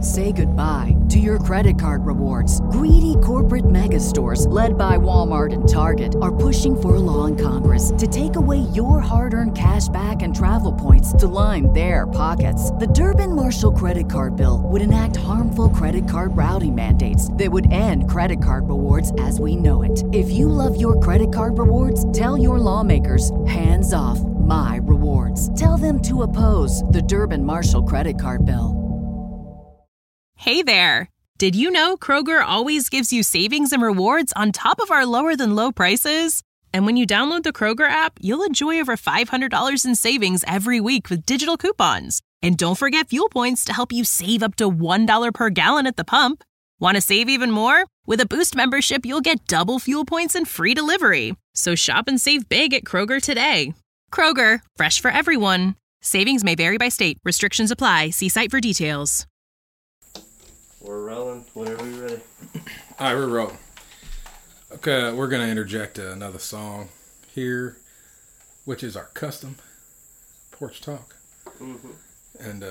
Say goodbye to your credit card rewards. Greedy corporate mega stores, led by Walmart and Target, are pushing for a law in Congress to take away your hard-earned cash back and travel points to line their pockets. The Durbin-Marshall credit card bill would enact harmful credit card routing mandates that would end credit card rewards as we know it. If you love your credit card rewards, tell your lawmakers, hands off my rewards. Tell them to oppose the Durbin-Marshall credit card bill. Hey there! Did you know Kroger always gives you savings and rewards on top of our lower-than-low prices? And when you download the Kroger app, you'll enjoy over $500 in savings every week with digital coupons. And don't forget fuel points to help you save up to $1 per gallon at the pump. Want to save even more? With a Boost membership, you'll get double fuel points and free delivery. So shop and save big at Kroger today. Kroger, fresh for everyone. Savings may vary by state. Restrictions apply. See site for details. We're rolling whenever you're ready. All right, we're rolling. Okay, we're going to interject another song here, which is our custom porch talk. Mm-hmm. And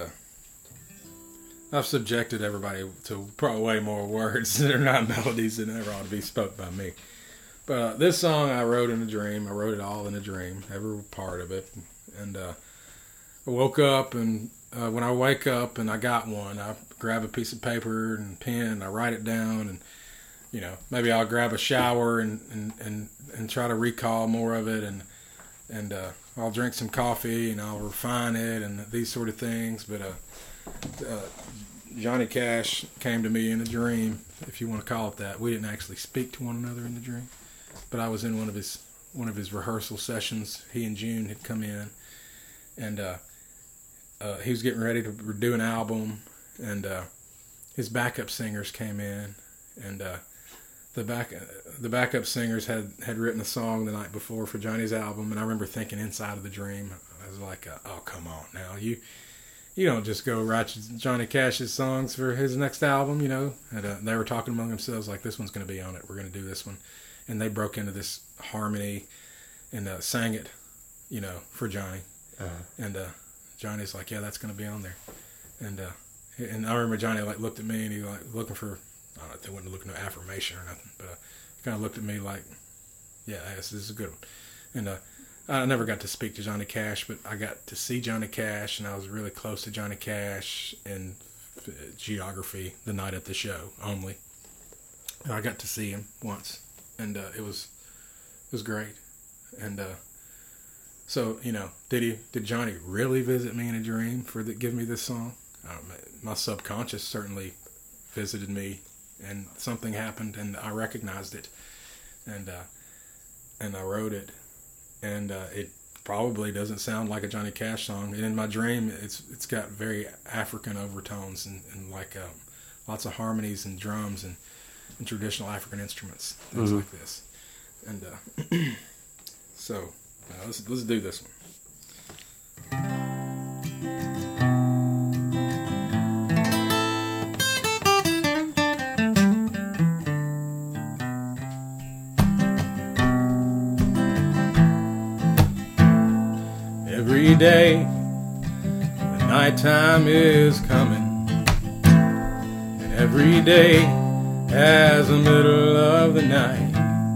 I've subjected everybody to probably way more words that are not melodies that never ought to be spoke by me. But this song I wrote in a dream. I wrote it all in a dream, every part of it. And I woke up, and when I wake up and I got one, I grab a piece of paper and pen, I write it down, and maybe I'll grab a shower and try to recall more of it, and I'll drink some coffee and I'll refine it and these sort of things. But Johnny Cash came to me in a dream, if you want to call it that. We didn't actually speak to one another in the dream, but I was in one of his rehearsal sessions. He and June had come in, and he was getting ready to do an album, and his backup singers came in, and the backup singers had written a song the night before for Johnny's album. And I remember thinking inside of the dream, I was like, oh, come on now, you don't just go write Johnny Cash's songs for his next album, And they were talking among themselves like, this one's going to be on it, we're going to do this one. And they broke into this harmony and sang it, for Johnny. And Johnny's like, yeah, that's going to be on there. And I remember Johnny looked at me, and he looking for, I don't know if they wasn't looking for affirmation or nothing, but he kind of looked at me like, yeah, this is a good one. And I never got to speak to Johnny Cash, but I got to see Johnny Cash, and I was really close to Johnny Cash in geography the night at the show only. And I got to see him once, and it was great. And so, did Johnny really visit me in a dream give me this song? My subconscious certainly visited me, and something happened, and I recognized it, and I wrote it, and it probably doesn't sound like a Johnny Cash song. And in my dream, it's got very African overtones and lots of harmonies and drums and traditional African instruments, things like this, and so. Let's do this one. Every day, the nighttime is coming, and every day has the middle of the night,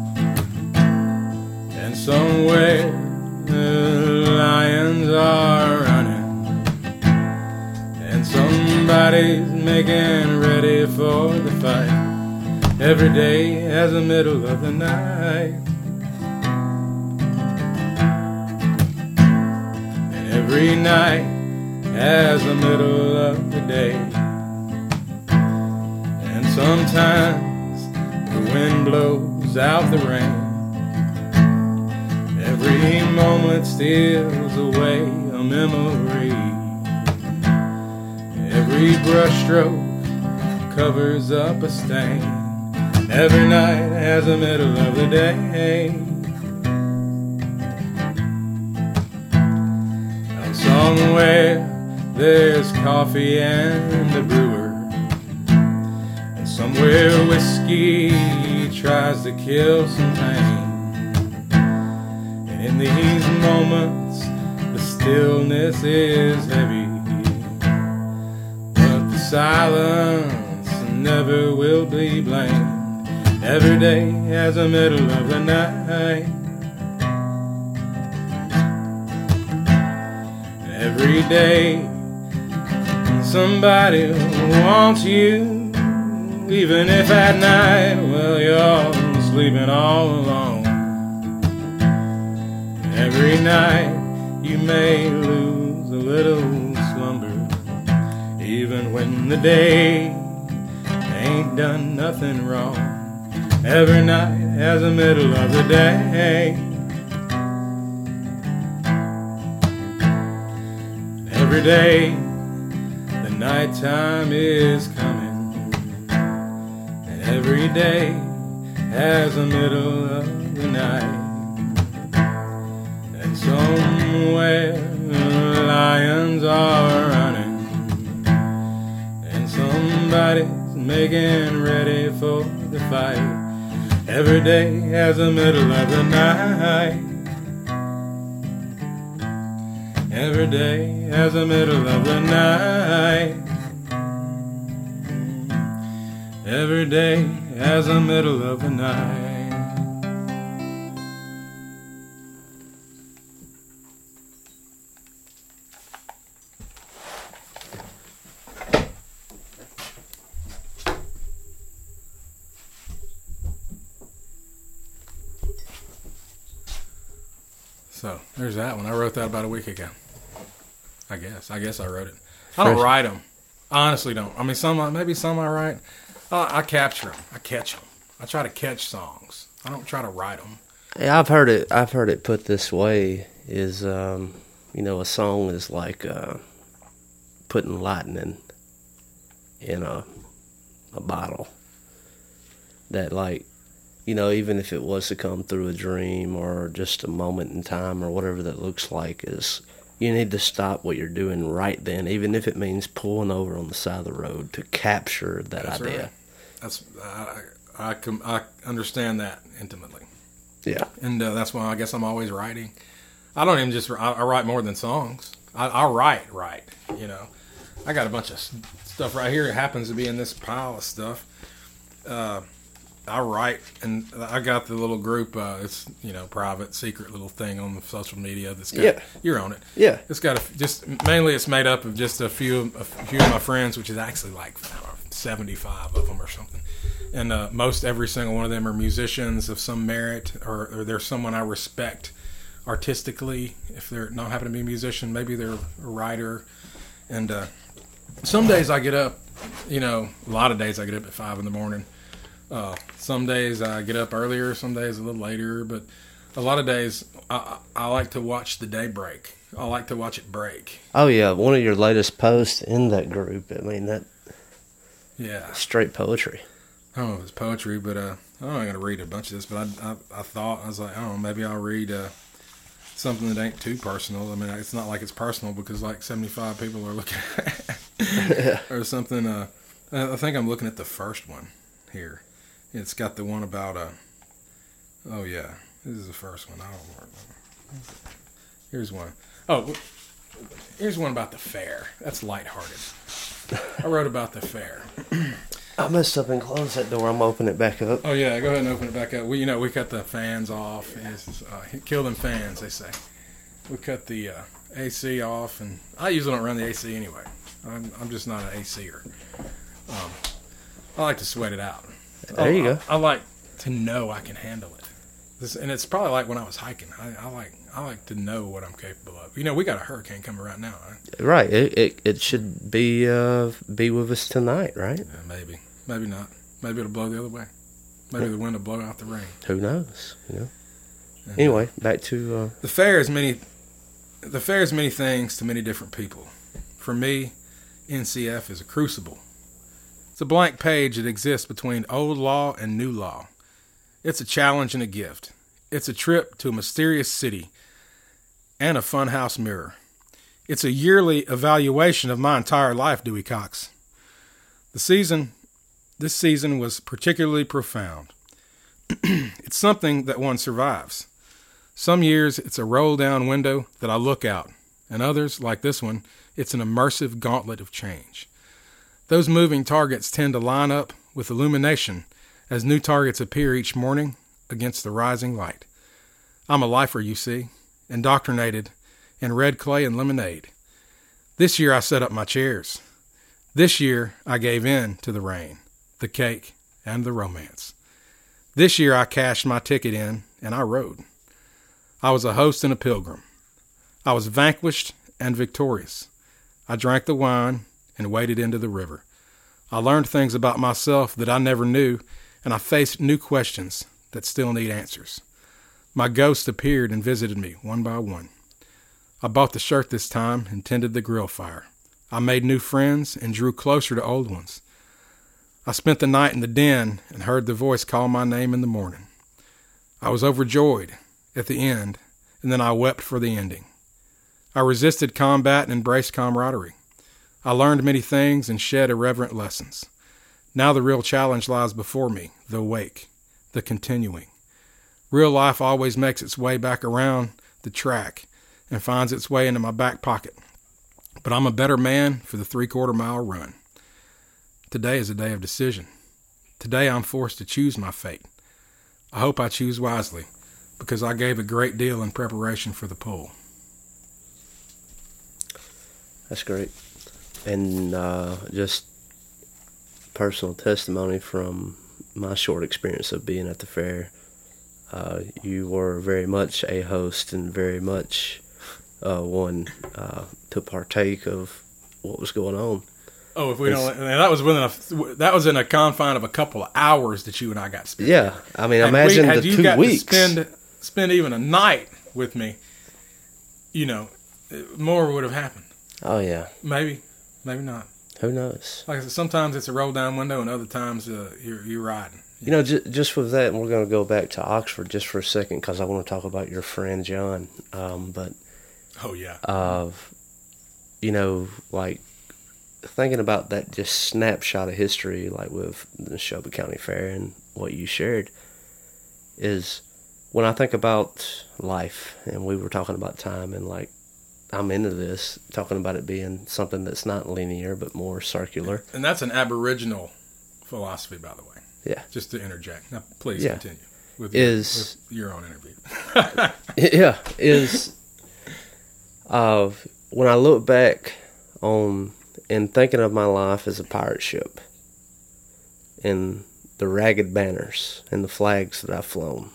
and somewhere the lions are running, and somebody's making ready for the fight. Every day has the middle of the night, and every night has the middle of the day. And sometimes the wind blows out the rain. Every moment steals away a memory. Every brushstroke covers up a stain. Every night has the middle of the day. And somewhere there's coffee and a brewer, and somewhere whiskey tries to kill some pain. In these moments, the stillness is heavy, but the silence never will be blamed. Every day has a middle of the night. Every day somebody wants you, even if at night, well, you're sleeping all alone. Every night you may lose a little slumber, even when the day ain't done nothing wrong. Every night has a middle of the day. Every day the nighttime is coming, and every day has a middle of the night. And somewhere lions are running, and somebody's making ready for the fight. Every day has a middle of the night. Every day has a middle of the night. Every day has a middle of the night. So there's that one. I wrote that about a week ago. I guess I wrote it. I don't write them. I honestly don't. I mean, maybe some I write. I capture them. I catch them. I try to catch songs. I don't try to write them. Yeah, I've heard it put this way: is a song is like putting lightning in a bottle. That, like, even if it was to come through a dream or just a moment in time or whatever that looks like, is you need to stop what you're doing right then, even if it means pulling over on the side of the road to capture that idea. Right. I understand that intimately. Yeah. And that's why I guess I'm always writing. I don't even I write more than songs. I write. I got a bunch of stuff right here. It happens to be in this pile of stuff. I write, and I got the little group. It's private, secret little thing on the social media. That's got, you're on it. Yeah, it's got mainly it's made up of just a few of my friends, which is actually like 75 of them or something. And most every single one of them are musicians of some merit, or they're someone I respect artistically. If they're not happen to be a musician, maybe they're a writer. And some days I get up. A lot of days I get up at 5 a.m. Some days I get up earlier, some days a little later, but a lot of days I like to watch the day break. I like to watch it break. Oh yeah, one of your latest posts in that group. I mean that. Yeah. Straight poetry. I don't know if it's poetry, but I'm not going to read a bunch of this. But I was like, I don't know, maybe I'll read something that ain't too personal. I mean, it's not like it's personal because like 75 people are looking at it or something. I think I'm looking at the first one here. It's got the one about oh yeah, this is the first one. I don't know. Here's one. Oh, here's one about the fair. That's lighthearted. I wrote about the fair. I messed up and closed that door. I'm opening it back up. Oh yeah, go ahead and open it back up. We cut the fans off. Kill them fans, they say. We cut the AC off, and I usually don't run the AC anyway. I'm just not an ACer. I like to sweat it out. There you go. I like to know I can handle it. And it's probably like when I was hiking. I like to know what I'm capable of. We got a hurricane coming right now, right? Right. It should be with us tonight, right? Yeah, maybe not. Maybe it'll blow the other way. Maybe the wind will blow out the rain. Who knows? Anyway, back to the fair is many. The fair is many things to many different people. For me, NCF is a crucible. It's a blank page that exists between old law and new law. It's a challenge and a gift. It's a trip to a mysterious city and a funhouse mirror. It's a yearly evaluation of my entire life, Dewey Cox. This season was particularly profound. It's something that one survives. Some years it's a roll-down window that I look out, and others, like this one, it's an immersive gauntlet of change. Those moving targets tend to line up with illumination as new targets appear each morning against the rising light. I'm a lifer, you see, indoctrinated in red clay and lemonade. This year I set up my chairs. This year I gave in to the rain, the cake, and the romance. This year I cashed my ticket in and I rode. I was a host and a pilgrim. I was vanquished and victorious. I drank the wine and waded into the river. I learned things about myself that I never knew, and I faced new questions that still need answers. My ghosts appeared and visited me one by one. I bought the shirt this time and tended the grill fire. I made new friends and drew closer to old ones. I spent the night in the den and heard the voice call my name in the morning. I was overjoyed at the end, and then I wept for the ending. I resisted combat and embraced camaraderie. I learned many things and shed irreverent lessons. Now the real challenge lies before me, the wake, the continuing. Real life always makes its way back around the track and finds its way into my back pocket. But I'm a better man for the 3/4 mile run. Today is a day of decision. Today I'm forced to choose my fate. I hope I choose wisely, because I gave a great deal in preparation for the pull. That's great. And just personal testimony from my short experience of being at the fair. You were very much a host and very much one to partake of what was going on. Oh, if we don't, that was in a confine of a couple of hours that you and I got spent. Yeah, I mean, imagine the 2 weeks. To spend even a night with me, more would have happened. Oh yeah, maybe not. Who knows? Like I said, sometimes it's a roll down window, and other times you're riding. Just with that, and we're going to go back to Oxford just for a second because I want to talk about your friend John. But oh yeah, like thinking about that just snapshot of history, like with the Neshoba County Fair and what you shared, is when I think about life, and we were talking about time, and like I'm into this, talking about it being something that's not linear but more circular. And that's an Aboriginal philosophy, by the way. Yeah. Just to interject. Now, please continue with your own interview. Yeah. When I look back on and thinking of my life as a pirate ship and the ragged banners and the flags that I've flown,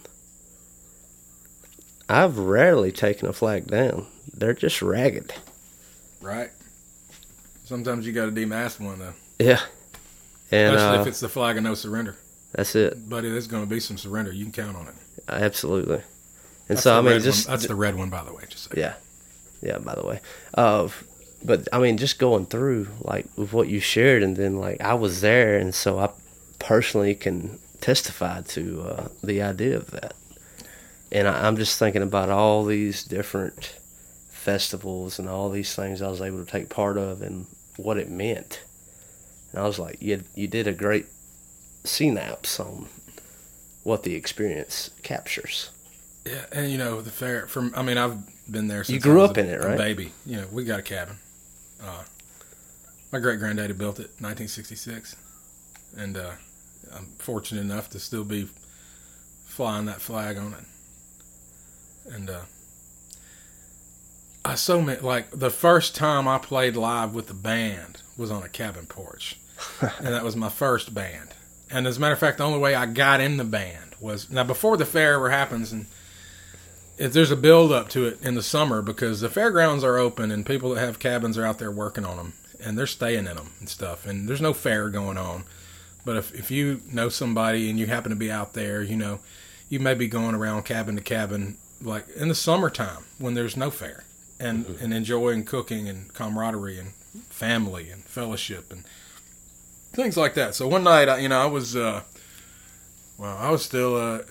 I've rarely taken a flag down. They're just ragged. Right. Sometimes you got to demast one, though. Yeah. And, especially if it's the flag of no surrender. That's it. But there's going to be some surrender. You can count on it. Absolutely. And that's so, I mean, that's the red one, by the way. Just so. Yeah. Yeah, by the way. But, I mean, just going through, like, with what you shared, and then, like, I was there, and so I personally can testify to the idea of that. And I'm just thinking about all these different festivals and all these things I was able to take part of and what it meant. And I was like, you did a great synapse on what the experience captures. Yeah, and the fair, I've been there since you grew I was up in it, right? A baby. We got a cabin. My great-granddaddy built it in 1966. And I'm fortunate enough to still be flying that flag on it. And the first time I played live with the band was on a cabin porch. And that was my first band. And as a matter of fact, the only way I got in the band was, now before the fair ever happens, and there's a build up to it in the summer because the fairgrounds are open and people that have cabins are out there working on them and they're staying in them and stuff. And there's no fair going on. But if you know somebody and you happen to be out there, you may be going around cabin to cabin like in the summertime when there's no fair and enjoying cooking and camaraderie and family and fellowship and things like that. So one night, I was still,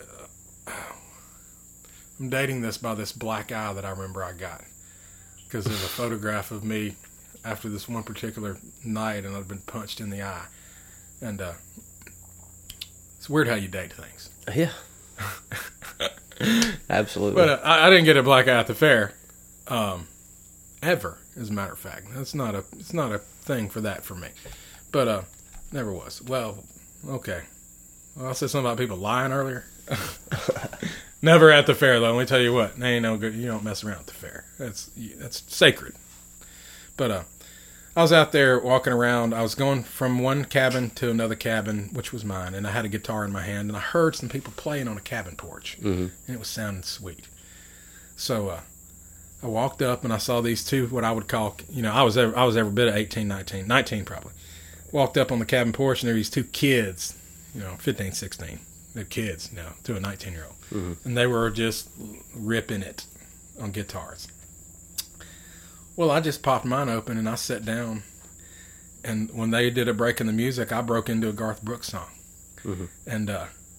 I'm dating this by this black eye that I remember I got because there's a photograph of me after this one particular night and I'd been punched in the eye. And it's weird how you date things. Yeah. Absolutely. But I didn't get a black eye at the fair, ever. As a matter of fact, it's not a thing for me. But never was. Well, okay. Well, I said something about people lying earlier. Never at the fair, though. Let me tell you what. They ain't no good. You don't mess around at the fair. That's sacred. But I was out there walking around. I was going from one cabin to another cabin, which was mine, and I had a guitar in my hand, and I heard some people playing on a cabin porch, and it was sounding sweet. So I walked up, and I saw these two, what I would call, I was every bit of 18, 19 probably. Walked up on the cabin porch, and there were these two kids, 15, 16. They're kids now, to a 19-year-old. And they were just ripping it on guitars. Well, I just popped mine open and I sat down. And when they did a break in the music, I broke into a Garth Brooks song. And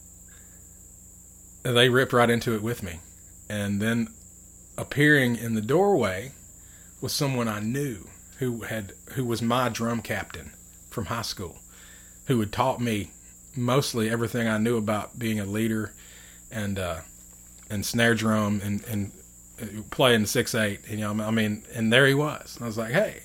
they ripped right into it with me. And then appearing in the doorway was someone I knew who was my drum captain from high school, who had taught me mostly everything I knew about being a leader and snare drum and playing 6/8, and there he was. And I was like, hey,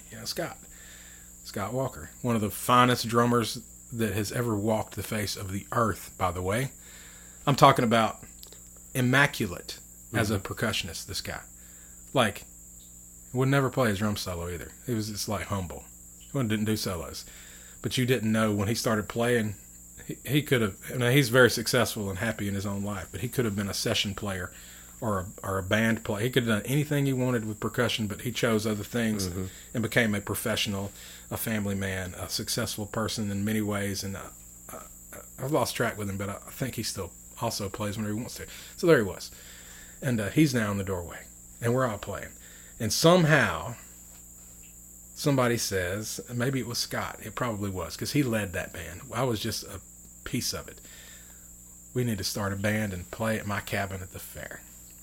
Scott Walker, one of the finest drummers that has ever walked the face of the earth, by the way. I'm talking about immaculate as a percussionist, this guy. Like, would never play his drum solo either. He was just like humble. He didn't do solos. But you didn't know when he started playing, he could have, he's very successful and happy in his own life, but he could have been a session player or a band player. He could have done anything he wanted with percussion, but he chose other things and became a professional, a family man, a successful person in many ways. And I've lost track with him, but I think he still also plays whenever he wants to. So there he was. And he's now in the doorway, and we're all playing. And somehow somebody says, maybe it was Scott. It probably was, because he led that band. I was just a piece of it. We need to start a band and play at my cabin at the fair.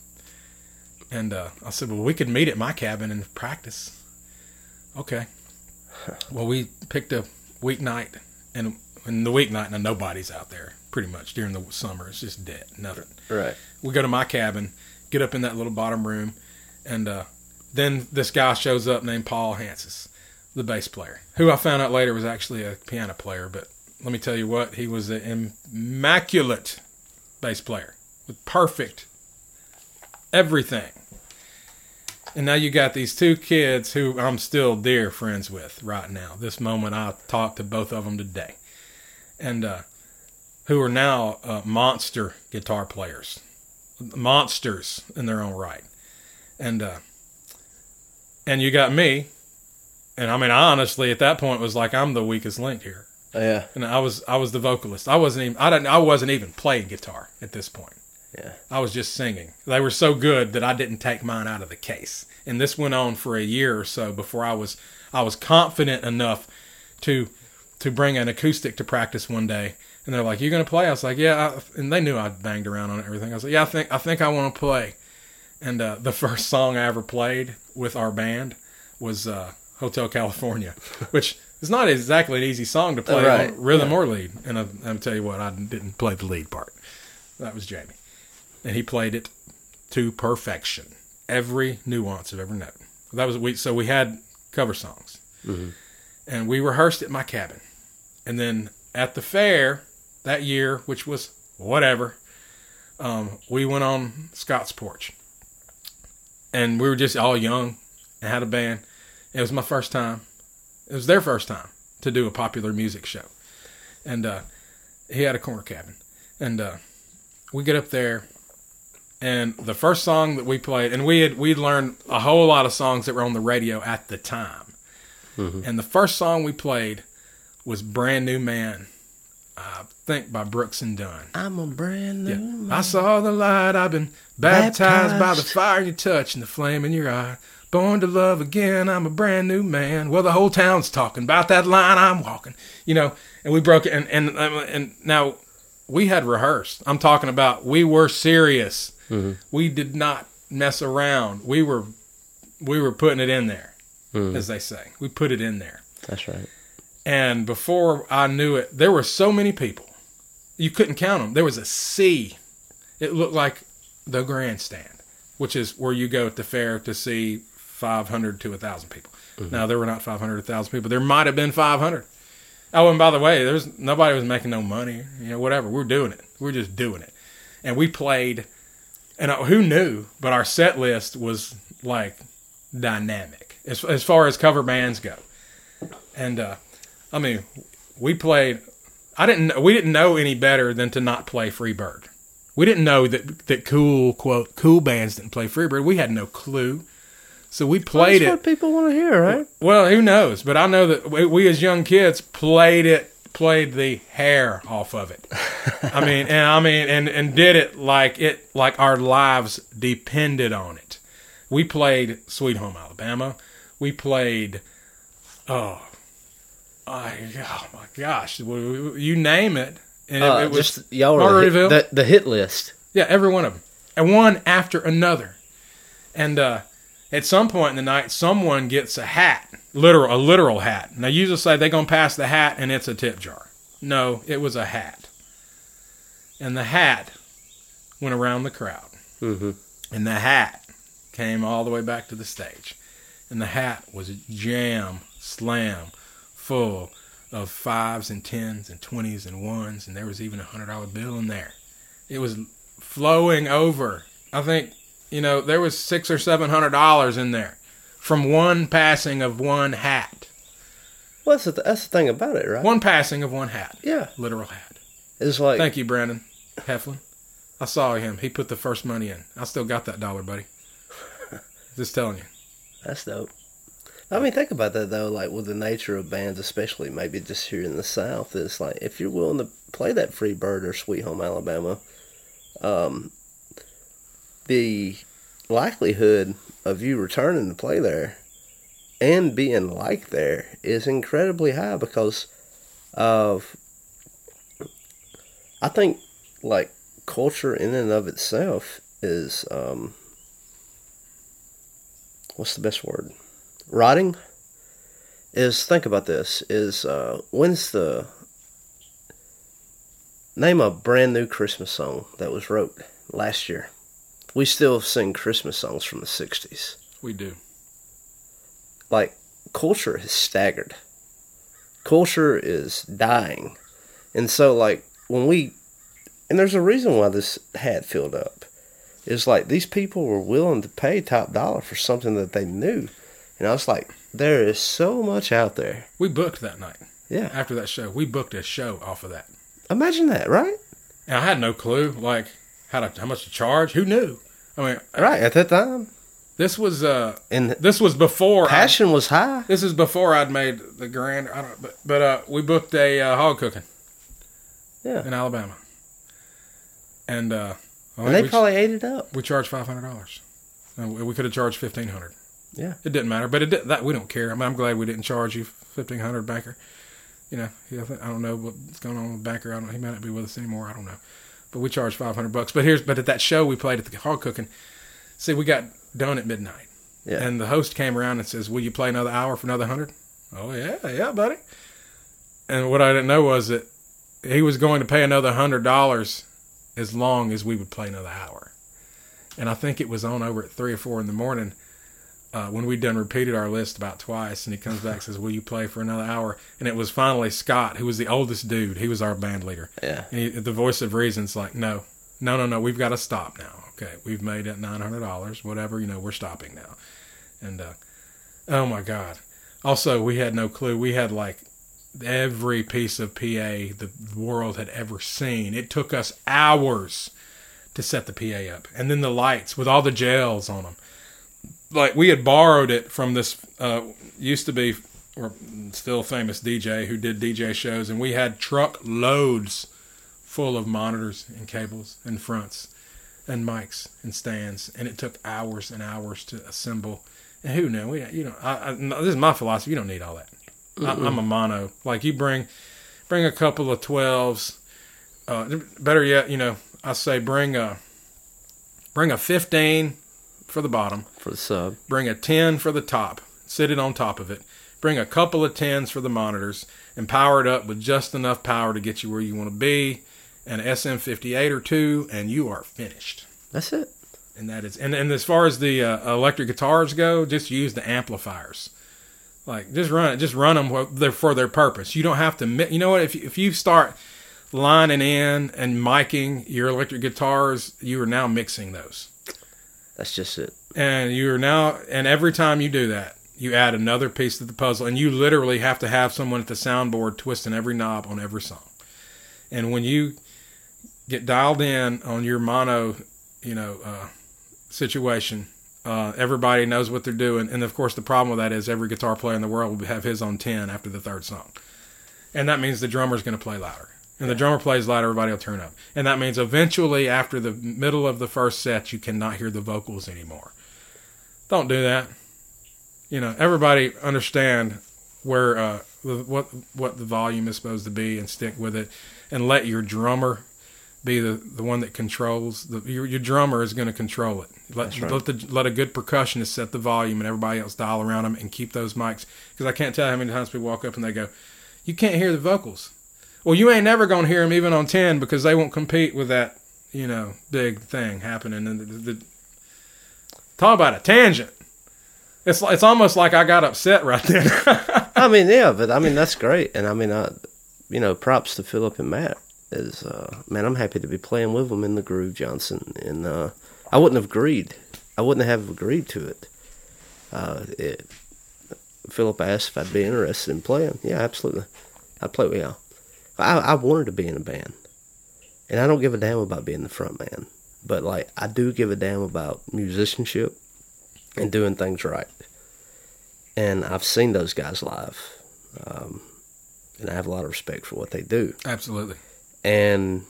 And I said, well, we could meet at my cabin and practice. Okay. Well, we picked a weeknight, and in the weeknight, now nobody's out there, pretty much. During the summer, it's just dead, nothing. Right. We go to my cabin, get up in that little bottom room, and then this guy shows up named Paul Hansis, the bass player, who I found out later was actually a piano player. But let me tell you what, he was an immaculate bass player with perfect everything. And now you got these two kids who I'm still dear friends with right now. This moment, I talked to both of them today. And who are now monster guitar players. Monsters in their own right. And you got me. And I honestly, at that point, was like, I'm the weakest link here. Oh, yeah. And I was the vocalist. I wasn't even playing guitar at this point. Yeah. I was just singing. They were so good that I didn't take mine out of the case. And this went on for a year or so before I was confident enough to bring an acoustic to practice one day. And they're like, "You gonna play?" I was like, "Yeah." And they knew I banged around on it and everything. I was like, "Yeah, I think I want to play." And the first song I ever played with our band was Hotel California, which is not exactly an easy song to play on rhythm or lead. And I'm tell you what, I didn't play the lead part. That was Jamie. And he played it to perfection. Every nuance of every note. So we had cover songs. Mm-hmm. And we rehearsed at my cabin. And then at the fair that year, which was whatever, we went on Scott's porch. And we were just all young and had a band. It was my first time. It was their first time to do a popular music show. And he had a corner cabin. And we get up there. And the first song that we played, and we'd learned a whole lot of songs that were on the radio at the time. Mm-hmm. And the first song we played was Brand New Man, I think by Brooks and Dunn. I'm a brand new man. I saw the light, I've been baptized by the fire you touch and the flame in your eye. Born to love again, I'm a brand new man. Well, the whole town's talking about that line I'm walking. And we broke it, and now we had rehearsed. I'm talking about we were serious. Mm-hmm. We did not mess around. We were putting it in there, as they say. We put it in there. That's right. And before I knew it, there were so many people. You couldn't count them. There was a sea. It looked like the grandstand, which is where you go at the fair to see 500 to 1,000 people. Mm-hmm. Now, there were not 500 to 1,000 people. There might have been 500. Oh, and by the way, nobody was making no money, whatever. We were doing it. We were just doing it. And we played, and who knew, but our set list was like dynamic as far as cover bands go. And, we played, we didn't know any better than to not play Freebird. We didn't know that cool, quote, cool bands didn't play Freebird. We had no clue. So we played it. That's what people want to hear, right? Well, who knows? But I know that we as young kids played the hair off of it. and did it like our lives depended on it. We played Sweet Home Alabama. We played, oh my gosh, you name it. And it was just y'all Margaritaville. The hit list. Yeah, every one of them, and one after another. And at some point in the night, someone gets a hat, a literal hat. Now, usually say they're going to pass the hat and it's a tip jar. No, it was a hat. And the hat went around the crowd. Mm-hmm. And the hat came all the way back to the stage. And the hat was slam full of 5s and 10s and 20s and 1s. And there was even a $100 bill in there. It was flowing over. I think, there was $600 or $700 in there from one passing of one hat. Well, that's the thing about it, right? One passing of one hat. Yeah. Literal hat. It's like... Thank you, Brandon Heflin. I saw him. He put the first money in. I still got that dollar, buddy. Just telling you. That's dope. I mean, think about that, though, like with the nature of bands, especially maybe just here in the South, it's like if you're willing to play that Freebird or Sweet Home Alabama, the likelihood of you returning to play there and being liked there is incredibly high because of, I think, like, culture in and of itself is, what's the best word? Rotting? Think about this, name a brand new Christmas song that was wrote last year. We still sing Christmas songs from the 60s. We do. Like, culture has staggered. Culture is dying. And so, like, and there's a reason why this hat filled up. It's like, these people were willing to pay top dollar for something that they knew. And I was like, there is so much out there. We booked that night. Yeah. After that show. We booked a show off of that. Imagine that, right? And I had no clue, like, how much to charge. Who knew? I mean, right, at that time. This was and this was before passion was high. This is before I'd made the grand. But we booked a hog cooking. Yeah. In Alabama. And they probably ate it up. We charged $500. We could have charged $1,500. Yeah. It didn't matter, but that we don't care. I mean, I'm glad we didn't charge you $1,500, Banker. I don't know what's going on with Banker. He might not be with us anymore. I don't know. But we charged $500. But at that show we played at the hog cooking, see, we got done at midnight. Yeah. And the host came around and says, "Will you play another hour for another $100?" Oh yeah, buddy. And what I didn't know was that he was going to pay another $100 as long as we would play another hour. And I think it was on over at 3 or 4 in the morning when we'd repeated our list about twice. And he comes back and says, "Will you play for another hour?" And it was finally Scott, who was the oldest dude. He was our band leader. Yeah. And the voice of reason's like, no, we've got to stop now. Okay, we've made it $900, whatever, we're stopping now. And, oh my God. Also, we had no clue. We had like every piece of PA the world had ever seen. It took us hours to set the PA up. And then the lights with all the gels on them. Like, we had borrowed it from this, used to be, or still famous DJ who did DJ shows, and we had truck loads full of monitors and cables and fronts and mics and stands, and it took hours and hours to assemble. And who knew? This is my philosophy. You don't need all that. I'm a mono. Like, you bring a couple of 12s. Better yet, I say bring a 15 for the bottom. For the sub. Bring a 10 for the top. Sit it on top of it. Bring a couple of 10s for the monitors and power it up with just enough power to get you where you want to be. An SM58 or 2, and you are finished. That's it. And that is, and as far as the electric guitars go, just use the amplifiers. Like, just run it. Just run them for their purpose. You don't have to. You know what? If you start lining in and miking your electric guitars, you are now mixing those. That's just it. And every time you do that, you add another piece to the puzzle, and you literally have to have someone at the soundboard twisting every knob on every song. And when you get dialed in on your mono, situation, everybody knows what they're doing. And of course, the problem with that is every guitar player in the world will have his on 10 after the third song. And that means the drummer's going to play louder. And the drummer plays louder, everybody will turn up. And that means eventually, after the middle of the first set, you cannot hear the vocals anymore. Don't do that. Everybody understand where what the volume is supposed to be and stick with it. And let your drummer be the one that controls. Your drummer is going to control it. Let a good percussionist set the volume and everybody else dial around them and keep those mics. Because I can't tell how many times people walk up and they go, you can't hear the vocals. Well, you ain't never going to hear them even on 10 because they won't compete with that, big thing happening. And talk about a tangent. It's almost like I got upset right then. I mean, yeah, but I mean, that's great. And I mean, props to Philip and Matt. I'm happy to be playing with them in the Groove Johnson. And I wouldn't have agreed. I wouldn't have agreed to it. Philip asked if I'd be interested in playing. Yeah, absolutely. I'd play with y'all. I wanted to be in a band. And I don't give a damn about being the front man. But, I do give a damn about musicianship and doing things right. And I've seen those guys live. And I have a lot of respect for what they do. Absolutely. And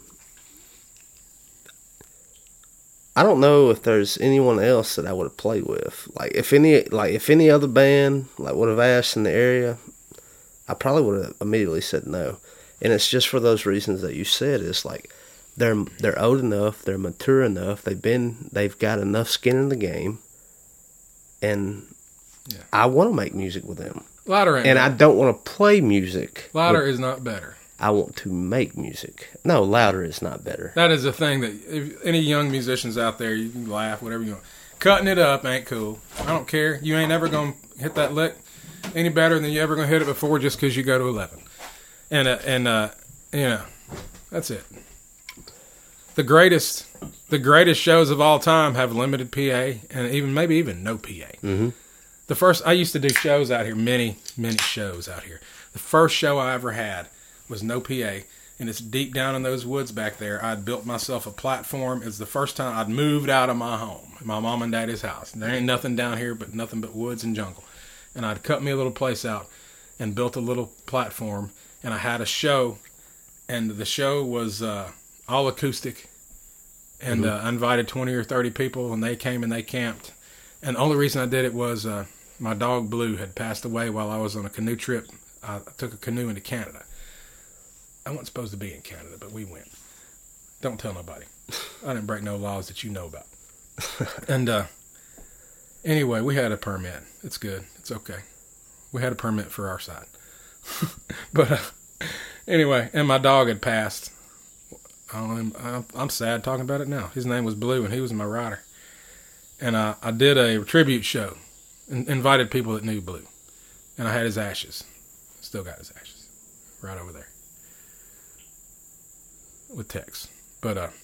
I don't know if there's anyone else that I would have played with. If any other band would have asked in the area, I probably would have immediately said no. And it's just for those reasons that you said. It's they're old enough, they're mature enough, they've got enough skin in the game, and I want to make music with them. Louder ain't better. I don't want to play music. Louder is not better. I want to make music. No, louder is not better. That is the thing that if any young musicians out there, you can laugh, whatever you want. Cutting it up ain't cool. I don't care. You ain't ever going to hit that lick any better than you ever going to hit it before just because you go to 11. That's it. The greatest shows of all time have limited PA and maybe even no PA. Mm-hmm. I used to do shows out here, many shows out here. The first show I ever had was no PA, and it's deep down in those woods back there. I'd built myself a platform. It's the first time I'd moved out of my home, my mom and daddy's house. There ain't nothing down here but nothing but woods and jungle. And I'd cut me a little place out and built a little platform, and I had a show, and the show was all acoustic, and I invited 20 or 30 people, and they came and they camped. And the only reason I did it was my dog Blue had passed away while I was on a canoe trip. I took a canoe into Canada. I wasn't supposed to be in Canada, but we went. Don't tell nobody. I didn't break no laws that you know about. And anyway, we had a permit. It's good. It's okay. We had a permit for our side. But anyway, and my dog had passed. I'm sad talking about it now. His name was Blue, and he was my rider. And I did a tribute show and invited people that knew Blue. And I had his ashes. Still got his ashes. Right over there. With Tex. But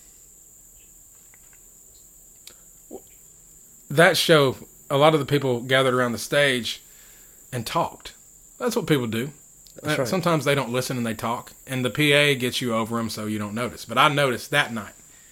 that show, a lot of the people gathered around the stage and talked. That's what people do. Right. Sometimes they don't listen and they talk. And the PA gets you over them so you don't notice. But I noticed that night.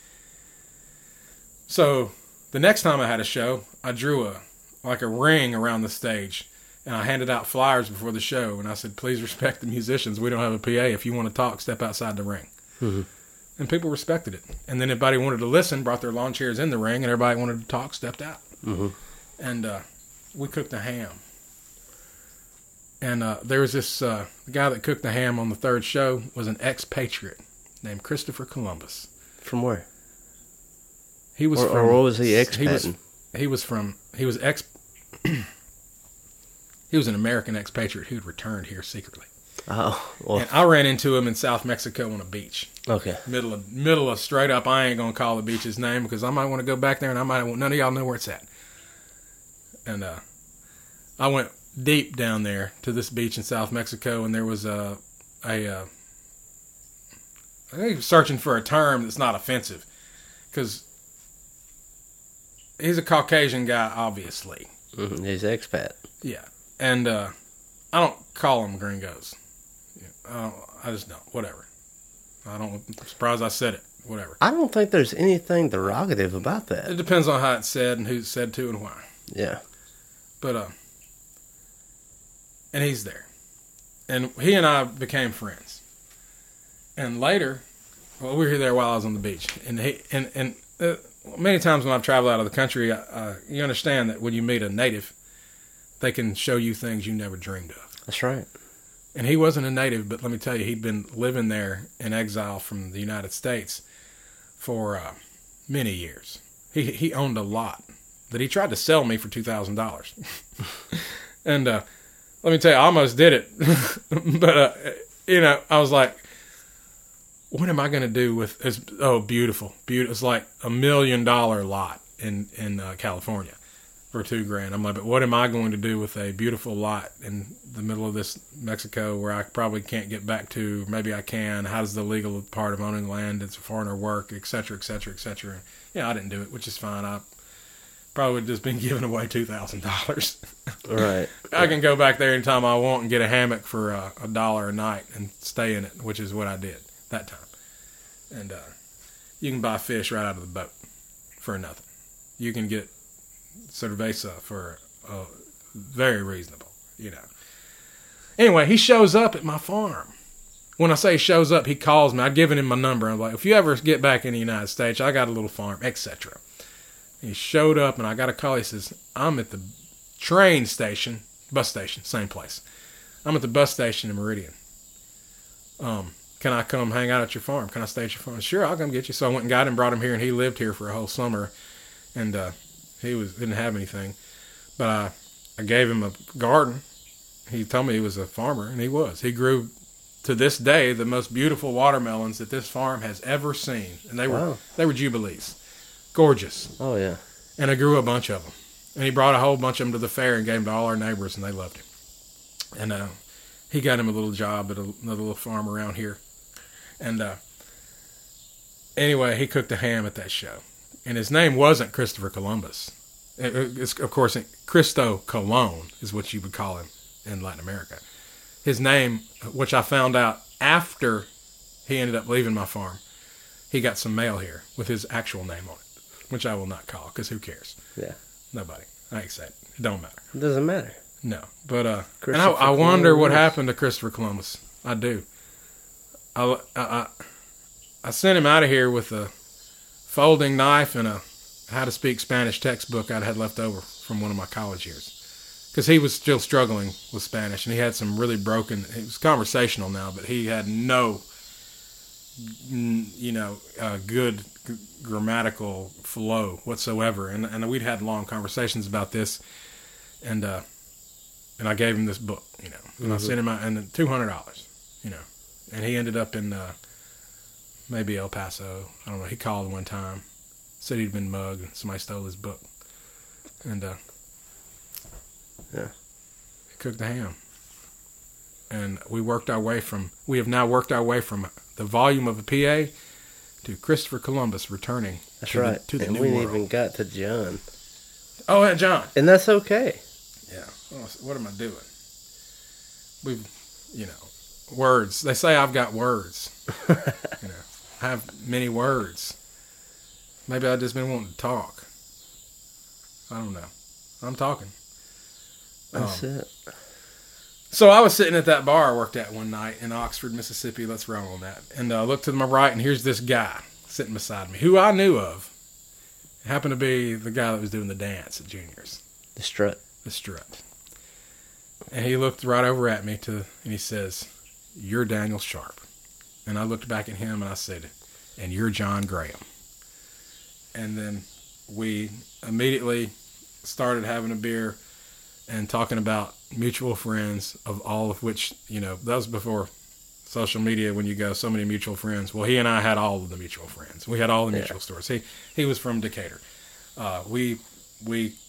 So the next time I had a show, I drew a ring around the stage. And I handed out flyers before the show. And I said, please respect the musicians. We don't have a PA. If you want to talk, step outside the ring. Mm-hmm. And people respected it. And then everybody wanted to listen, brought their lawn chairs in the ring, and everybody wanted to talk, stepped out. Mm-hmm. And we cooked a ham. And there was this the guy that cooked the ham on the third show was an expatriate named Christopher Columbus. From where? He was from. Or what was he expatting? He was an American expatriate who had returned here secretly. Oh, well. And I ran into him in South Mexico on a beach. Okay. Middle of straight up. I ain't gonna call the beach's name because I might want to go back there, and none of y'all know where it's at. And I went deep down there to this beach in South Mexico, and there was I think he was searching for a term that's not offensive, because he's a Caucasian guy, obviously. Mm-hmm. He's expat. Yeah, and I don't call them gringos. I just don't. Whatever. I'm surprised I said it. Whatever. I don't think there's anything derogative about that. It depends on how it's said and who's it's said to and why. Yeah. But and he's there, and he and I became friends. And later, well, we were there while I was on the beach, and many times when I've traveled out of the country, you understand that when you meet a native, they can show you things you never dreamed of. That's right. And he wasn't a native, but let me tell you, he'd been living there in exile from the United States for many years. He owned a lot that he tried to sell me for $2,000. And let me tell you, I almost did it. But, I was like, what am I going to do with this? Oh, beautiful. It's like $1 million lot in California for $2,000. I'm like, but what am I going to do with a beautiful lot in the middle of this Mexico where I probably can't get back to? Maybe I can. How does the legal part of owning land as a foreigner work, et cetera, et cetera, et cetera. I didn't do it, which is fine. I probably would have just been giving away $2,000. Right. I can go back there anytime I want and get a hammock for $1 a night and stay in it, which is what I did that time. And you can buy fish right out of the boat for nothing. You can get cerveza for very reasonable, Anyway, he shows up at my farm. When I say he shows up, he calls me. I'd given him my number. I'm like, if you ever get back in the United States, I got a little farm, etc. He showed up, and I got a call. He says, I'm at the train station, bus station, same place. I'm at the bus station in Meridian. Can I come hang out at your farm? Can I stay at your farm? Sure, I'll come get you. So I went and got him, brought him here, and he lived here for a whole summer. And he didn't have anything. But I gave him a garden. He told me he was a farmer, and he was. He grew, to this day, the most beautiful watermelons that this farm has ever seen. And they were Jubilees. Gorgeous. Oh, yeah. And I grew a bunch of them. And he brought a whole bunch of them to the fair and gave them to all our neighbors, and they loved him. And he got him a little job at another little farm around here. And anyway, he cooked a ham at that show. And his name wasn't Christopher Columbus. It's, of course, Cristo Colon is what you would call him in Latin America. His name, which I found out after he ended up leaving my farm, he got some mail here with his actual name on it, which I will not call, because who cares? Yeah. Nobody. I ain't saying it. It don't matter. It doesn't matter. No. But and I wonder what happened to Christopher Columbus. I do. I sent him out of here with a folding knife and a how to speak Spanish textbook I'd had left over from one of my college years. Because he was still struggling with Spanish, and he had some really broken, it was conversational now, but he had no, good grammatical flow whatsoever. And we'd had long conversations about this, and I gave him this book, and I sent him out, and $200, and he ended up in maybe El Paso. I don't know. He called one time, said he'd been mugged, and somebody stole his book. And yeah, he cooked the ham. And we have now worked our way from the volume of a PA to Christopher Columbus returning that's to right. the and New we World. even got to John. Oh, yeah, John. And that's okay. Yeah. What am I doing? Words. They say I've got words. I have many words. Maybe I've just been wanting to talk. I don't know. I'm talking. That's it. So I was sitting at that bar I worked at one night in Oxford, Mississippi. Let's roll on that. And I looked to my right, and here's this guy sitting beside me, who I knew of. It happened to be the guy that was doing the dance at Junior's. The strut. The strut. And he looked right over at me, and he says, "You're Daniel Sharp." And I looked back at him, and I said, "And you're John Graham." And then we immediately started having a beer and talking about mutual friends, of all of which, that was before social media, when you go, so many mutual friends. Well, he and I had all of the mutual friends. We had all the mutual stories. He was from Decatur. We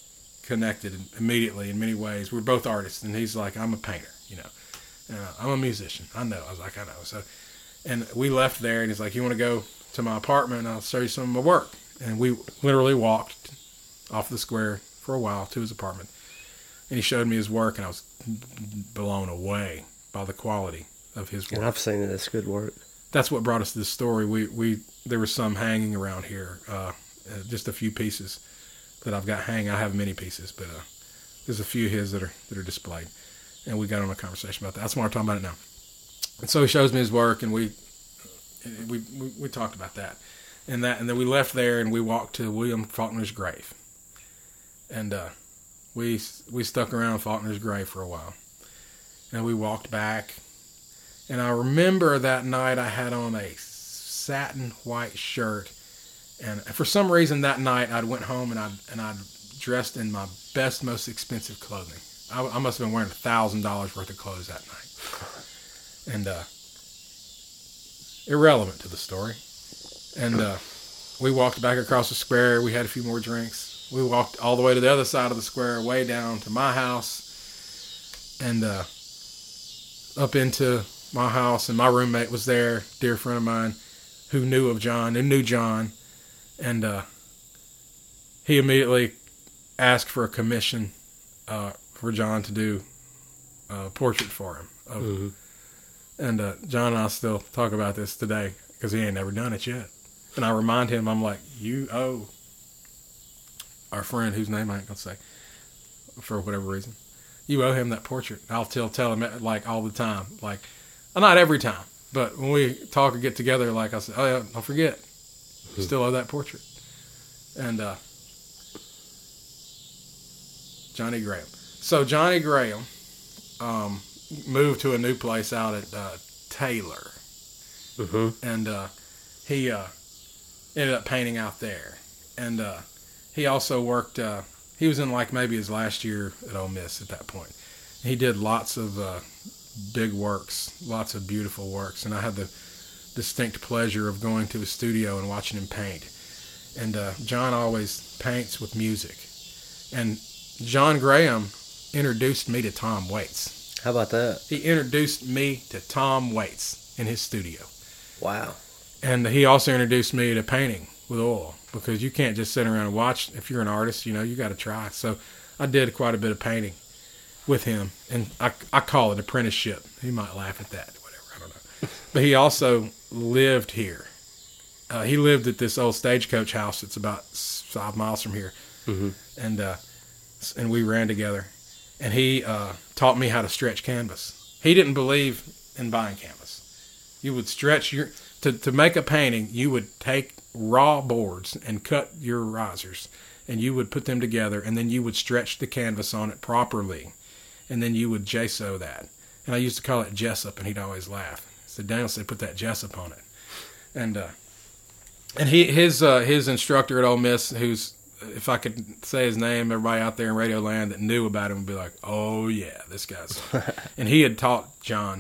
connected immediately in many ways. We're both artists, and he's like, I'm a painter, I'm a musician. I know. I was like, I know. So, and we left there, and he's like, you want to go to my apartment, and I'll show you some of my work. And we literally walked off the square for a while to his apartment, and he showed me his work, and I was blown away by the quality of his work. And I've seen it. It's good work. That's what brought us to this story. There was some hanging around here, just a few pieces that I've got hanging. I have many pieces, but there's a few of his that are displayed, and we got on a conversation about that. That's why we're talking about it now. And so he shows me his work, and we talked about that, and then we left there, and we walked to William Faulkner's grave, and we stuck around Faulkner's grave for a while, and we walked back. And I remember that night I had on a satin white shirt, and for some reason that night I went home and I dressed in my best, most expensive clothing. I must have been wearing $1,000 worth of clothes that night, and irrelevant to the story. And we walked back across the square. We had a few more drinks. We walked all the way to the other side of the square, way down to my house, and up into my house, and my roommate was there, dear friend of mine, who knew John, and he immediately asked for a commission for John to do a portrait for him. Mm-hmm. And John and I still talk about this today because he ain't never done it yet. And I remind him, I'm like, you owe our friend, whose name I ain't gonna say for whatever reason, you owe him that portrait. I'll tell him like all the time, like. Not every time, but when we talk or get together, like I said, oh yeah, don't forget, you still owe that portrait. And Johnny Graham. So Johnny Graham moved to a new place out at Taylor, and he ended up painting out there. And he also worked. He was in like maybe his last year at Ole Miss at that point. He did lots of big works, lots of beautiful works, and I had the distinct pleasure of going to his studio and watching him paint. And John always paints with music, and John Graham introduced me to Tom Waits. How about that? He introduced me to Tom Waits in his studio. Wow. And he also introduced me to painting with oil, because you can't just sit around and watch. If you're an artist, you got to try. So I did quite a bit of painting with him, and I call it apprenticeship. He might laugh at that, whatever, I don't know. But he also lived here. He lived at this old stagecoach house that's about 5 miles from here, and we ran together. And he taught me how to stretch canvas. He didn't believe in buying canvas. You would stretch to make a painting. You would take raw boards and cut your risers, and you would put them together, and then you would stretch the canvas on it properly. And then you would gesso that. And I used to call it Jessup, and he'd always laugh. So Daniel said, put that Jessup on it. And his instructor at Ole Miss, who's, if I could say his name, everybody out there in Radio Land that knew about him would be like, oh yeah, this guy's. And he had taught John,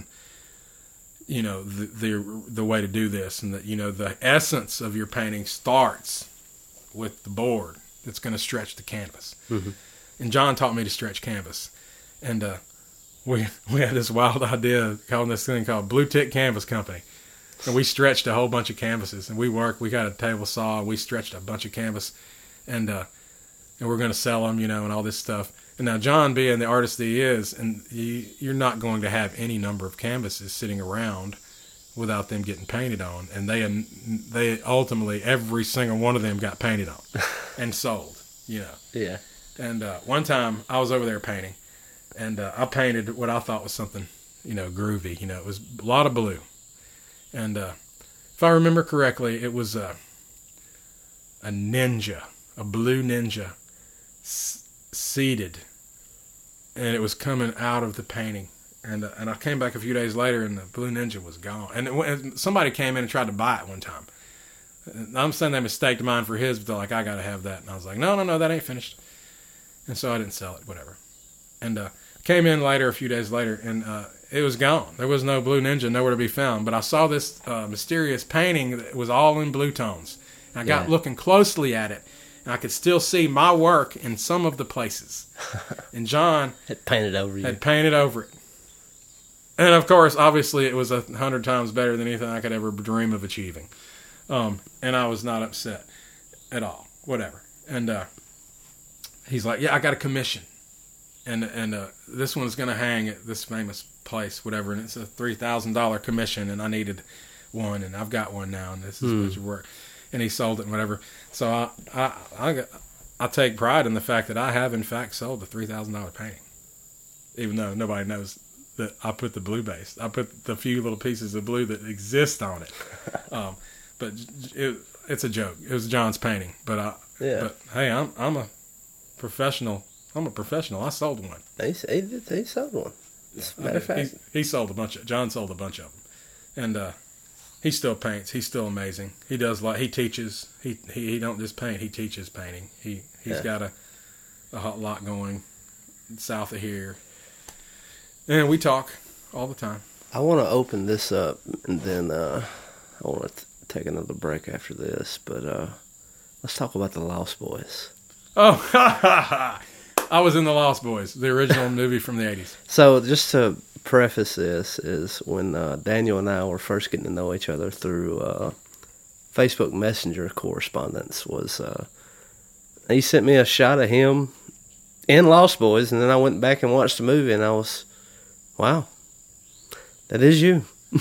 the way to do this, and that, the essence of your painting starts with the board that's going to stretch the canvas. Mm-hmm. And John taught me to stretch canvas. And we had this wild idea of calling this thing called Blue Tick Canvas Company. And we stretched a whole bunch of canvases. And we got a table saw, and we stretched a bunch of canvas. And we're going to sell them, and all this stuff. And now John, being the artist that he is, and you're not going to have any number of canvases sitting around without them getting painted on. And they ultimately, every single one of them got painted on and sold, Yeah. And one time I was over there painting. And I painted what I thought was something, groovy. It was a lot of blue. And if I remember correctly, it was a ninja, a blue ninja, seated. And it was coming out of the painting. And I came back a few days later, and the blue ninja was gone. And somebody came in and tried to buy it one time. I'm saying they mistaked mine for his, but they're like, I got to have that. And I was like, no, that ain't finished. And so I didn't sell it, whatever. And came in later, a few days later, and it was gone. There was no blue ninja, nowhere to be found. But I saw this mysterious painting that was all in blue tones. And I got looking closely at it, And I could still see my work in some of the places. And John Had painted over you. had painted over it. And of course, obviously, it was 100 times better than anything I could ever dream of achieving. And I was not upset at all. Whatever. And he's like, yeah, I got a commission. And this one's going to hang at this famous place, whatever. And it's a $3,000 commission, and I needed one, and I've got one now, and this is what your work. And he sold it and whatever. So I take pride in the fact that I have, in fact, sold the $3,000 painting. Even though nobody knows that I put the blue base. I put the few little pieces of blue that exist on it. But it's a joke. It was John's painting. But hey, I'm a professional. I sold one. He sold one. As a matter of fact. He sold a bunch of. John sold a bunch of them, and he still paints. He's still amazing. He does he teaches. He don't just paint. He teaches painting. He's got a lot going south of here, and we talk all the time. I want to open this up, and then I want to take another break after this. But let's talk about the Lost Boys. Oh, I was in The Lost Boys, the original movie from the 80s. So just to preface this is when Daniel and I were first getting to know each other through Facebook Messenger correspondence was he sent me a shot of him in Lost Boys, and then I went back and watched the movie, and I was, wow, that is you.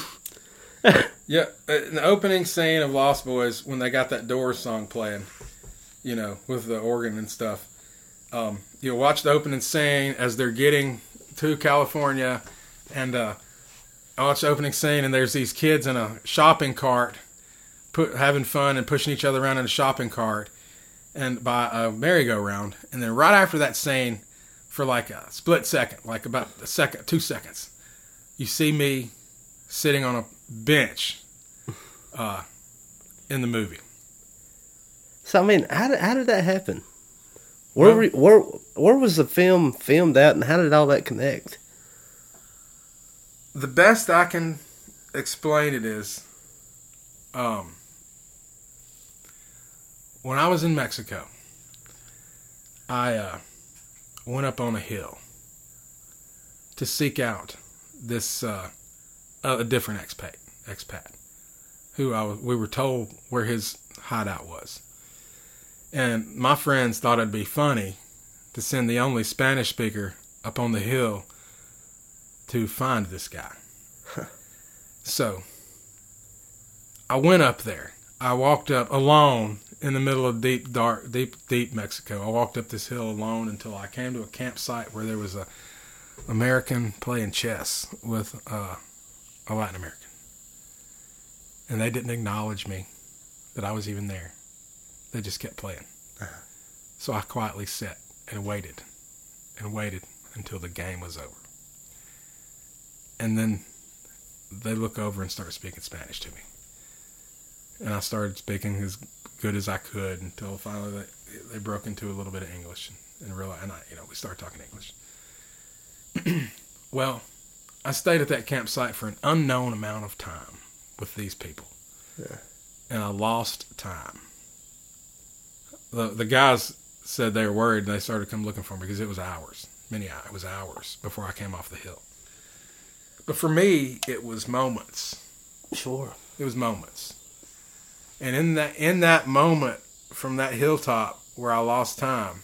Yeah, in the opening scene of Lost Boys, when they got that Doors song playing, with the organ and stuff, you'll watch the opening scene as they're getting to California, and I watch the opening scene, and there's these kids in a shopping cart having fun and pushing each other around in a shopping cart and by a merry-go-round. And then right after that scene, for like a split second, like about a second, 2 seconds, you see me sitting on a bench in the movie. So, I mean, how did that happen? Where was the film filmed at, and how did all that connect? The best I can explain it is, when I was in Mexico, I went up on a hill to seek out this a different expat who we were told where his hideout was. And my friends thought it'd be funny to send the only Spanish speaker up on the hill to find this guy. So I went up there. I walked up alone in the middle of deep Mexico. I walked up this hill alone until I came to a campsite where there was a American playing chess with a Latin American. And they didn't acknowledge me that I was even there. They just kept playing. So I quietly sat and waited until the game was over. And then they look over and start speaking Spanish to me. And I started speaking as good as I could until finally they broke into a little bit of English and realized, we started talking English. Well, I stayed at that campsite for an unknown amount of time with these people. Yeah. And I lost time. The guys said they were worried, and they started to come looking for me because it was hours. It was hours before I came off the hill. But for me, it was moments. Sure. It was moments. And in that moment from that hilltop where I lost time,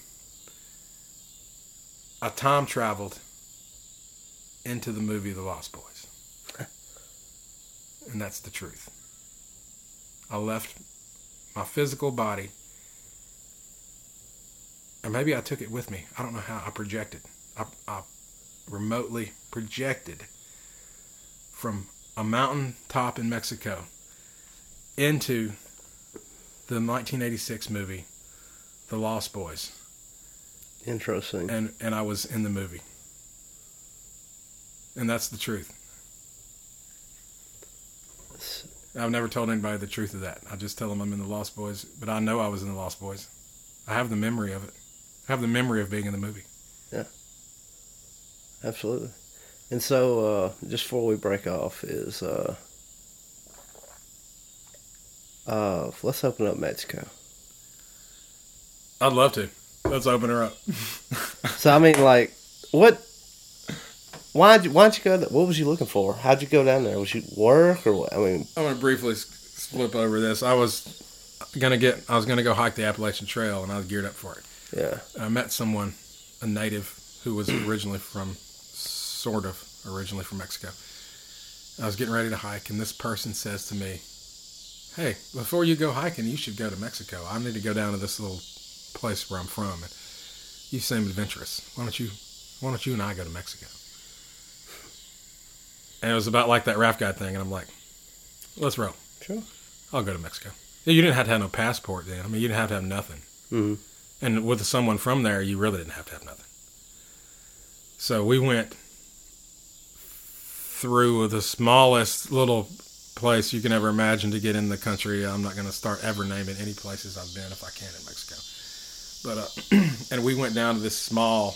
I time traveled into the movie The Lost Boys. And that's the truth. I left my physical body, or maybe I took it with me. I don't know how I projected. I remotely projected from a mountain top in Mexico into the 1986 movie, The Lost Boys. Interesting. And I was in the movie. And that's the truth. I've never told anybody the truth of that. I just tell them I'm in The Lost Boys, but I know I was in The Lost Boys. I have the memory of it. I have the memory of being in the movie. Yeah. Absolutely. And so, just before we break off, is let's open up Mexico. I'd love to. Let's open her up. So I mean, like, why'd you go there? What was you looking for? How'd you go down there? Was you work or what? I mean, I want to briefly flip over this. I was gonna go hike the Appalachian Trail, and I was geared up for it. yeah. I met someone, a native, who was originally from Mexico. I was getting ready to hike, and this person says to me, "Hey, before you go hiking, you should go to Mexico. I need to go down to this little place where I'm from, and you seem adventurous. Why don't you and I go to Mexico?" And it was about like that Raf Guide thing, and I'm like, "Let's roll. Sure. I'll go to Mexico." You didn't have to have no passport then. I mean, you didn't have to have nothing. Mm-hmm. And with someone from there, you really didn't have to have nothing. So we went through the smallest little place you can ever imagine to get in the country. I'm not going to start ever naming any places I've been if I can in Mexico. But and we went down to this small.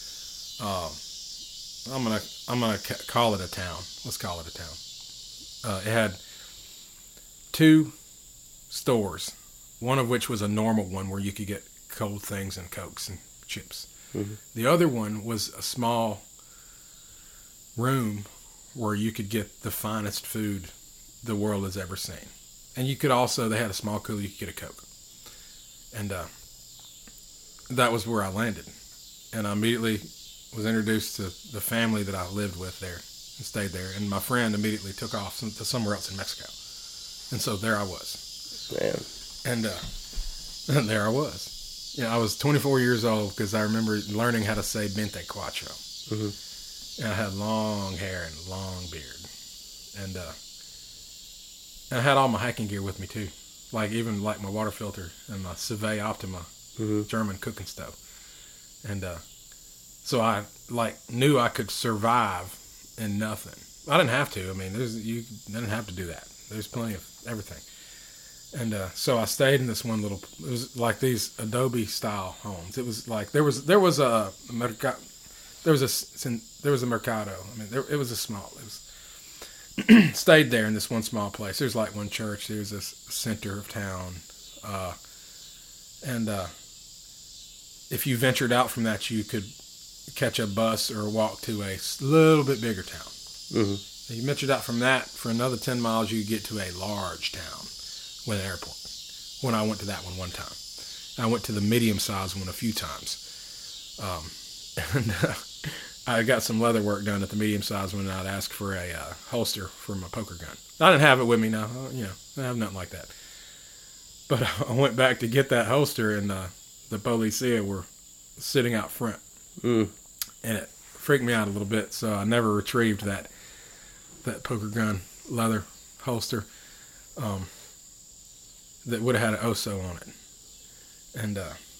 I'm gonna call it a town. Let's call it a town. It had 2 stores, one of which was a normal one where you could get cold things and Cokes and chips. Mm-hmm. The other one was a small room where you could get the finest food the world has ever seen. And you could also, they had a small cooler, you could get a Coke. And that was where I landed. And I immediately was introduced to the family that I lived with there and stayed there. And my friend immediately took off to somewhere else in Mexico. And so there I was. Man. And there I was. You know, I was 24 years old because I remember learning how to say 24. Mm-hmm. And I had long hair and long beard. And I had all my hiking gear with me too. Even my water filter and my Civet Optima German cooking stove. And so I knew I could survive in nothing. I didn't have to. I mean, you didn't have to do that. There's plenty of everything. And so I stayed in this one little. It was like these Adobe style homes. It was like there was a mercado. There was a mercado. I mean, it was a small. It was stayed there in this one small place. There's like one church. There's this center of town, and if you ventured out from that, you could catch a bus or walk to a little bit bigger town. Mm-hmm. If you ventured out from that for another 10 miles, you get to a large town with an airport. When I went to that one time, I went to the medium-sized one a few times, and I got some leather work done at the medium-sized one, and I'd ask for a holster for my poker gun. I didn't have it with me now, I have nothing like that. But I went back to get that holster, and the policia were sitting out front, and it freaked me out a little bit. So I never retrieved that poker gun leather holster. That would have had an Oso on it. And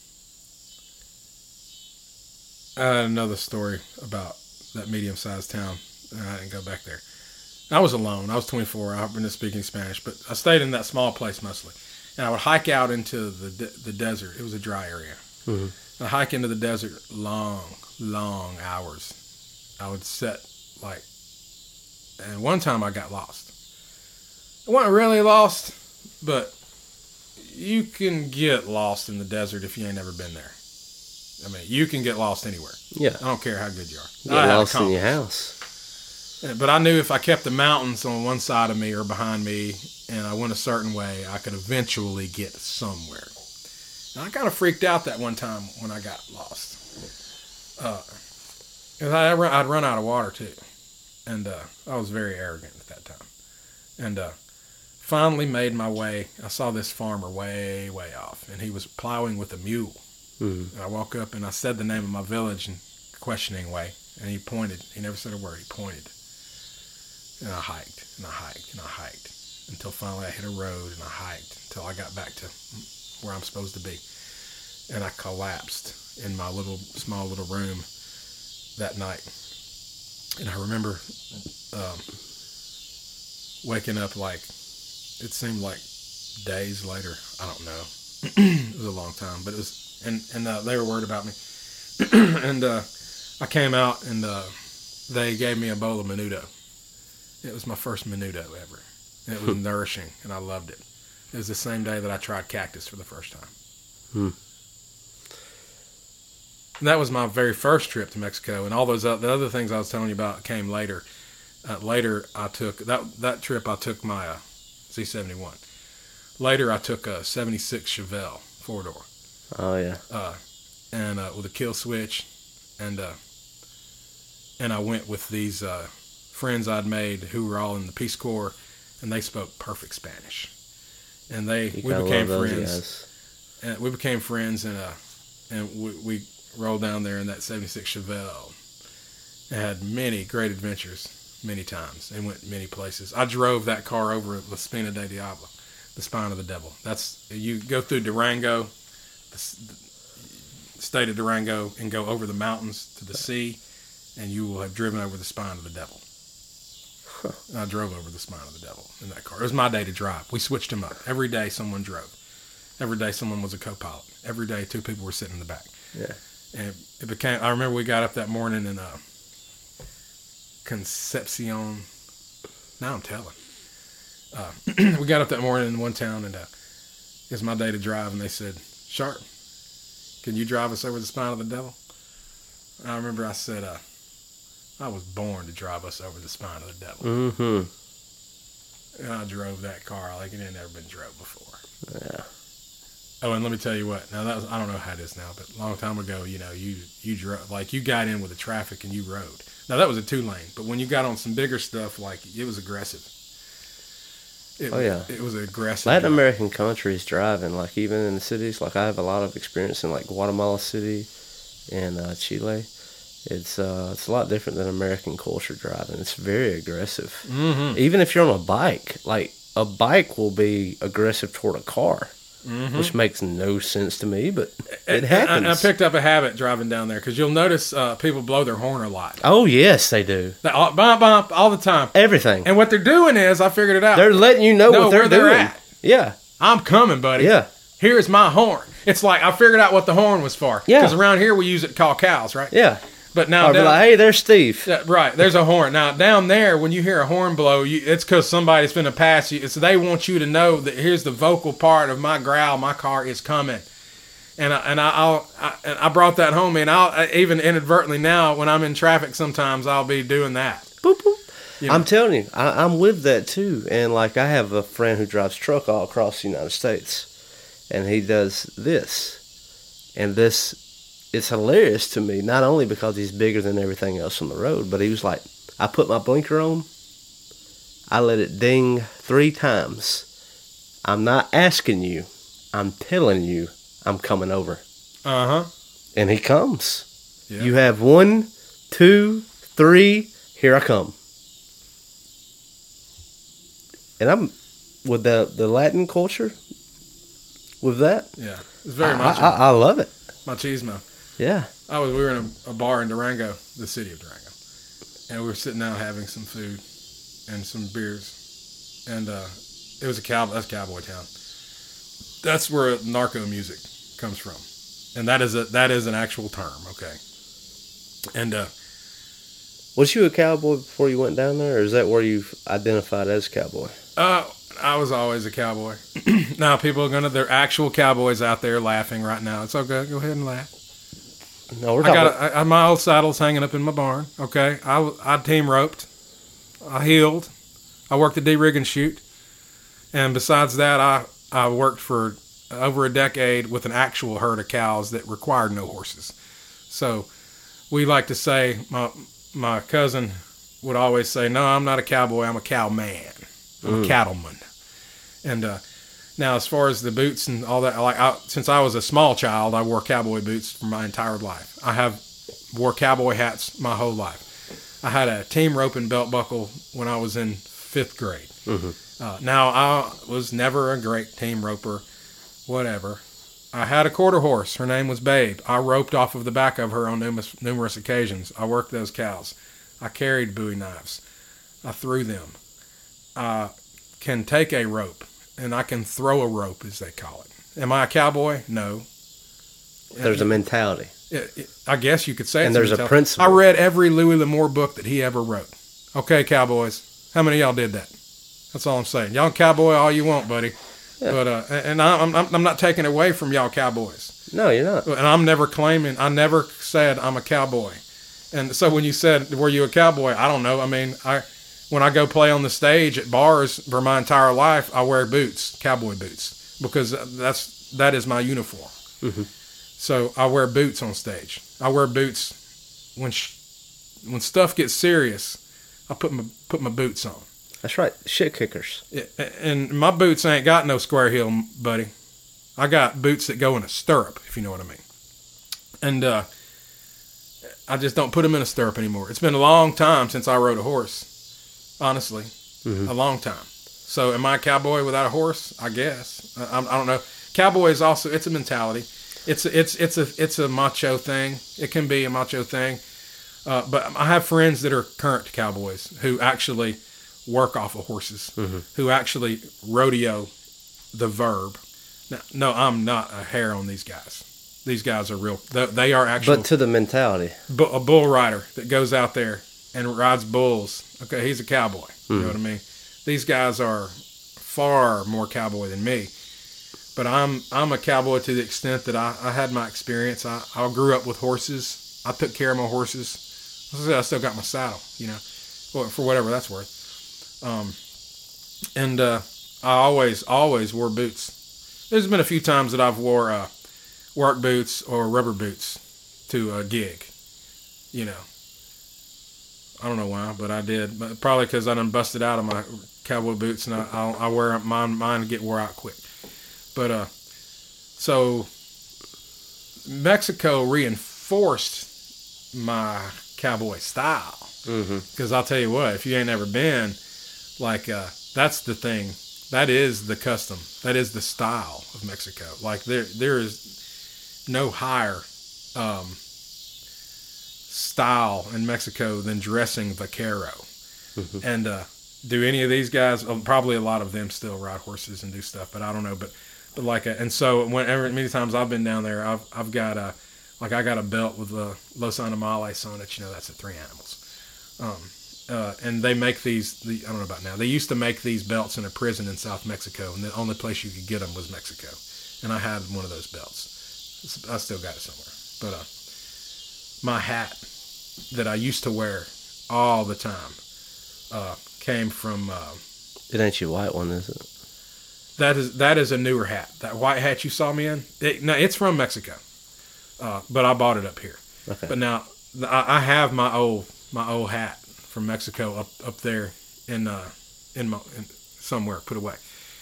I had another story about that medium-sized town, and I didn't go back there. I was alone. I was 24. I've been speaking Spanish, but I stayed in that small place mostly. And I would hike out into the desert. It was a dry area. Mm-hmm. I'd hike into the desert long hours. I would sit and one time I got lost. I wasn't really lost, but you can get lost in the desert if you ain't never been there. I mean, you can get lost anywhere. Yeah. I don't care how good you are. You get lost in your house. But I knew if I kept the mountains on one side of me or behind me and I went a certain way, I could eventually get somewhere. And I kind of freaked out that one time when I got lost. I'd run out of water too. And I was very arrogant at that time. And finally made my way. I saw this farmer way off, and he was plowing with a mule. Mm-hmm. And I walk up and I said the name of my village in a questioning way, and he pointed. He never said a word. He pointed. And I hiked and I hiked and I hiked until finally I hit a road, and I hiked until I got back to where I'm supposed to be. And I collapsed in my small little room that night. And I remember waking up it seemed like days later. I don't know. It was a long time, but it was, and they were worried about me. And I came out, and they gave me a bowl of menudo. It was my first menudo ever. And it was nourishing, and I loved it. It was the same day that I tried cactus for the first time. And that was my very first trip to Mexico, and all those the other things I was telling you about came later. Later, I took that trip. I took my Z71. Later, I took a '76 Chevelle 4-door. Oh yeah. And with a kill switch, and I went with these friends I'd made who were all in the Peace Corps, and they spoke perfect Spanish, and we became friends. And we became friends, and we rolled down there in that '76 Chevelle, and had many great adventures, many times, and went many places. I drove that car over La Spina de Diablo, the Spine of the Devil. You go through Durango, the state of Durango, and go over the mountains to the sea, and you will have driven over the Spine of the Devil. And I drove over the Spine of the Devil in that car. It was my day to drive. We switched them up. Every day someone drove. Every day someone was a co-pilot. Every day 2 people were sitting in the back. Yeah. And it became, I remember we got up that morning in Concepcion. Now I'm telling. We got up that morning in one town, and it was my day to drive, and they said, Sharp, can you drive us over the Spine of the Devil? And I remember I said, I was born to drive us over the Spine of the Devil. Mm-hmm. And I drove that car like it had never been drove before. Yeah. Oh, and let me tell you what. Now, I don't know how it is now, but a long time ago, you drove, like, you got in with the traffic and you rode. Now, that was a 2-lane, but when you got on some bigger stuff, like, it was aggressive. It was aggressive. Latin American countries driving, like, even in the cities, like, I have a lot of experience in, like, Guatemala City and Chile. It's a lot different than American culture driving. It's very aggressive. Mm-hmm. Even if you're on a bike, like, a bike will be aggressive toward a car. Mm-hmm. Which makes no sense to me, but it happens. I picked up a habit driving down there, because you'll notice people blow their horn a lot. Oh, yes, they do. Bump, bump, all the time. Everything. And what they're doing is, I figured it out. They're letting you know what they're doing. At. Yeah. I'm coming, buddy. Yeah. Here's my horn. It's like, I figured out what the horn was for. Yeah. Because around here we use it to call cows, right? Yeah. But now, I'll be like, hey, there's Steve. Right, there's a horn. Now, down there, when you hear a horn blow, it's because somebody's going to pass you. So they want you to know that here's the vocal part of my growl. My car is coming. And I brought that home. And I'll even inadvertently now, when I'm in traffic, sometimes I'll be doing that. Boop, boop. You know? I'm telling you, I'm with that too. And like, I have a friend who drives truck all across the United States, and he does this, and this. It's hilarious to me, not only because he's bigger than everything else on the road, but he was like, I put my blinker on, I let it ding 3 times. I'm not asking you, I'm telling you I'm coming over. Uh-huh. And he comes. Yeah. You have 1, 2, 3, here I come. And I'm with the Latin culture, with that. Yeah, it's very much. I love it. Machismo. Yeah. We were in a bar in Durango, the city of Durango, and we were sitting down having some food and some beers, and it was that's cowboy town. That's where narco music comes from, and that is an actual term, okay. And was you a cowboy before you went down there, or is that where you identified as a cowboy? I was always a cowboy. Now people they're actual cowboys out there laughing right now. It's okay. Go ahead and laugh. No, we're talking. My old saddle's hanging up in my barn. Okay, I team roped, I heeled, I worked the de-rig and shoot, and besides that, I worked for over a decade with an actual herd of cows that required no horses. So we like to say, my cousin would always say, "No, I'm not a cowboy. I'm a cow man. I'm a cattleman." And now, as far as the boots and all that, since I was a small child, I wore cowboy boots for my entire life. I wore cowboy hats my whole life. I had a team rope and belt buckle when I was in 5th grade. Mm-hmm. Now, I was never a great team roper, whatever. I had a quarter horse. Her name was Babe. I roped off of the back of her on numerous occasions. I worked those cows. I carried Bowie knives. I threw them. I can take a rope, and I can throw a rope, as they call it. Am I a cowboy? No. There's a mentality. I guess you could say and there's a principle. I read every Louis L'Amour book that he ever wrote. Okay, cowboys. How many of y'all did that? That's all I'm saying. Y'all cowboy all you want, buddy. Yeah. But and I'm not taking away from y'all cowboys. No, you're not. And I'm never claiming. I never said I'm a cowboy. And so when you said, "Were you a cowboy?" I don't know. I mean, when I go play on the stage at bars for my entire life, I wear boots, cowboy boots, because that is my uniform. Mm-hmm. So I wear boots on stage. I wear boots when stuff gets serious. I put my boots on. That's right, shit kickers. And my boots ain't got no square heel, buddy. I got boots that go in a stirrup, if you know what I mean. And I just don't put them in a stirrup anymore. It's been a long time since I rode a horse. Honestly, a long time. So am I a cowboy without a horse? I guess. I don't know. Cowboy is also, it's a mentality. It's a macho thing. It can be a macho thing. But I have friends that are current cowboys who actually work off of horses, who actually rodeo the verb. Now, no, I'm not a hair on these guys. These guys are real. They are actually. But to the mentality. A bull rider that goes out there and rides bulls. Okay, he's a cowboy. You know what I mean? These guys are far more cowboy than me. But I'm a cowboy to the extent that I had my experience. I grew up with horses. I took care of my horses. I still got my saddle, you know, for whatever that's worth. And I always wore boots. There's been a few times that I've wore work boots or rubber boots to a gig, you know. I don't know why, but I did. But probably because I done busted out of my cowboy boots, and I wear mine get wore out quick. But so Mexico reinforced my cowboy style. Because I'll tell you what, if you ain't ever been, like that's the thing. That is the custom. That is the style of Mexico. Like there is no higher style in Mexico than dressing vaquero. And do any of these guys? Probably a lot of them still ride horses and do stuff, but I don't know. But like, and so many times I've been down there, I've got I got a belt with Los Animales on it. You know, that's at 3 Animals. And they make these. I don't know about now. They used to make these belts in a prison in South Mexico, and the only place you could get them was Mexico. And I had one of those belts. I still got it somewhere. But my hat that I used to wear all the time came from. It ain't your white one, is it? That is a newer hat. That white hat you saw me in. It's from Mexico, but I bought it up here. Okay. But now I have my old hat from Mexico up there in somewhere put away.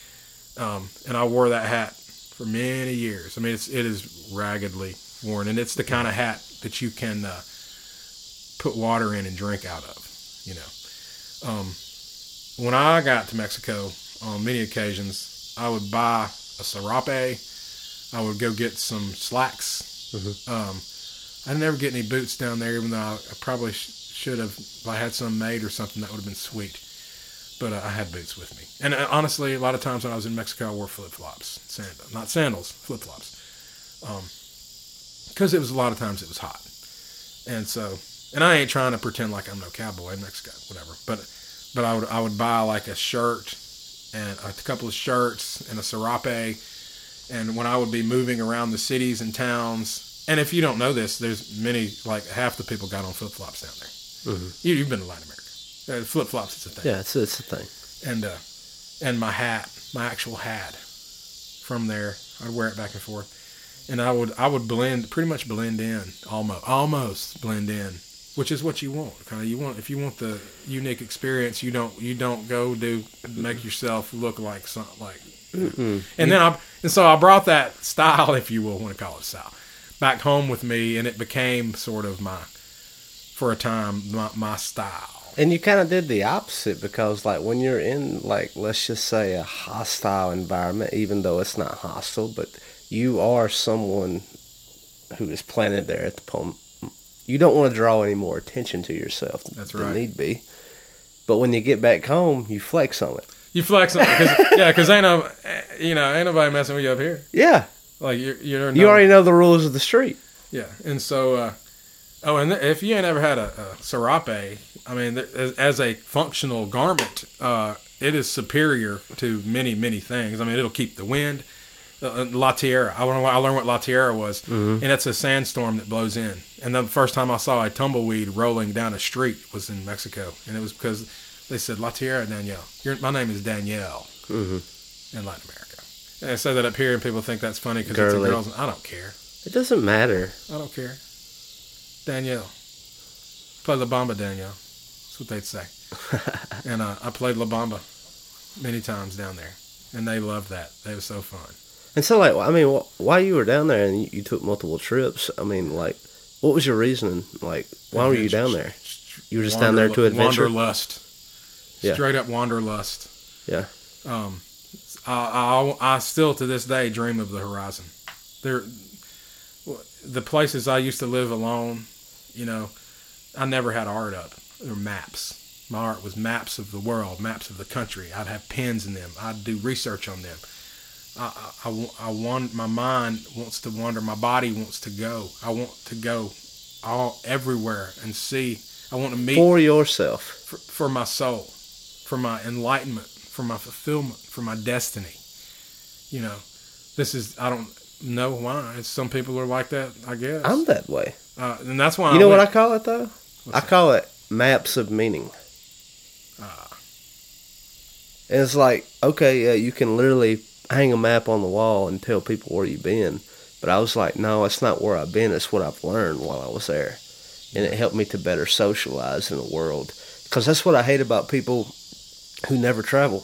And I wore that hat for many years. I mean, it is raggedly worn, and it's the kind of hat that you can put water in and drink out of. You know, when I got to Mexico, on many occasions, I would buy a serape. I would go get some slacks. I didn't ever get any boots down there, even though I probably should have. If I had some made or something, that would have been sweet. But I had boots with me. And honestly, a lot of times when I was in Mexico, I wore flip-flops. Not sandals, flip-flops. Because a lot of times it was hot. And I ain't trying to pretend like I'm no cowboy in Mexico, whatever. But I would buy like a shirt and a couple of shirts and a serape. And when I would be moving around the cities and towns, and if you don't know this, there's many, like half the people got on flip-flops down there. You've been to Latin America. Flip-flops is a thing. Yeah, it's a thing. And my hat, my actual hat from there, I'd wear it back and forth. And I would pretty much blend in, almost blend in, which is what you want. Kind of, if you want the unique experience, you don't go make yourself look like something like. And so I brought that style, if you will want to call it style, back home with me, and it became sort of for a time, my style. And you kind of did the opposite, because like when you're in, like, let's just say a hostile environment, even though it's not hostile, but you are someone who is planted there at the point, you don't want to draw any more attention to yourself than need be. But when you get back home, you flex on it. You flex on it, because ain't nobody messing with you up here. Yeah. Like you already know the rules of the street. Yeah, and so, and if you ain't ever had a serape, I mean, as a functional garment, it is superior to many, many things. I mean, it'll keep the wind. La Tierra. I learned what La Tierra was, and it's a sandstorm that blows in. And the first time I saw a tumbleweed rolling down a street was in Mexico, and it was because they said La Tierra, Danielle. My name is Danielle in Latin America. And I say that up here, and people think that's funny because it's a girl's. I don't care. It doesn't matter. I don't care. Danielle, play La Bamba, Danielle. That's what they'd say. And I played La Bamba many times down there, and they loved that. They were so fun. And so, like, I mean, while you were down there and you took multiple trips, I mean, like, what was your reasoning? Like, why were you down there? You were just down there to adventure? Wanderlust. Yeah. Straight up wanderlust. Yeah. I still, to this day, dream of the horizon. The places I used to live alone, you know, I never had art up. There were maps. My art was maps of the world, maps of the country. I'd have pens in them. I'd do research on them. I want, my mind wants to wander. My body wants to go. I want to go everywhere and see. I want to meet. For yourself. For my soul. For my enlightenment. For my fulfillment. For my destiny. You know, I don't know why. Some people are like that, I guess. I'm that way. And that's why you know what I call it, though? I call it maps of meaning. And it's like, okay, yeah, you can literally hang a map on the wall and tell people where you've been. But I was like, no, it's not where I've been. It's what I've learned while I was there. And it helped me to better socialize in the world. Because that's what I hate about people who never travel,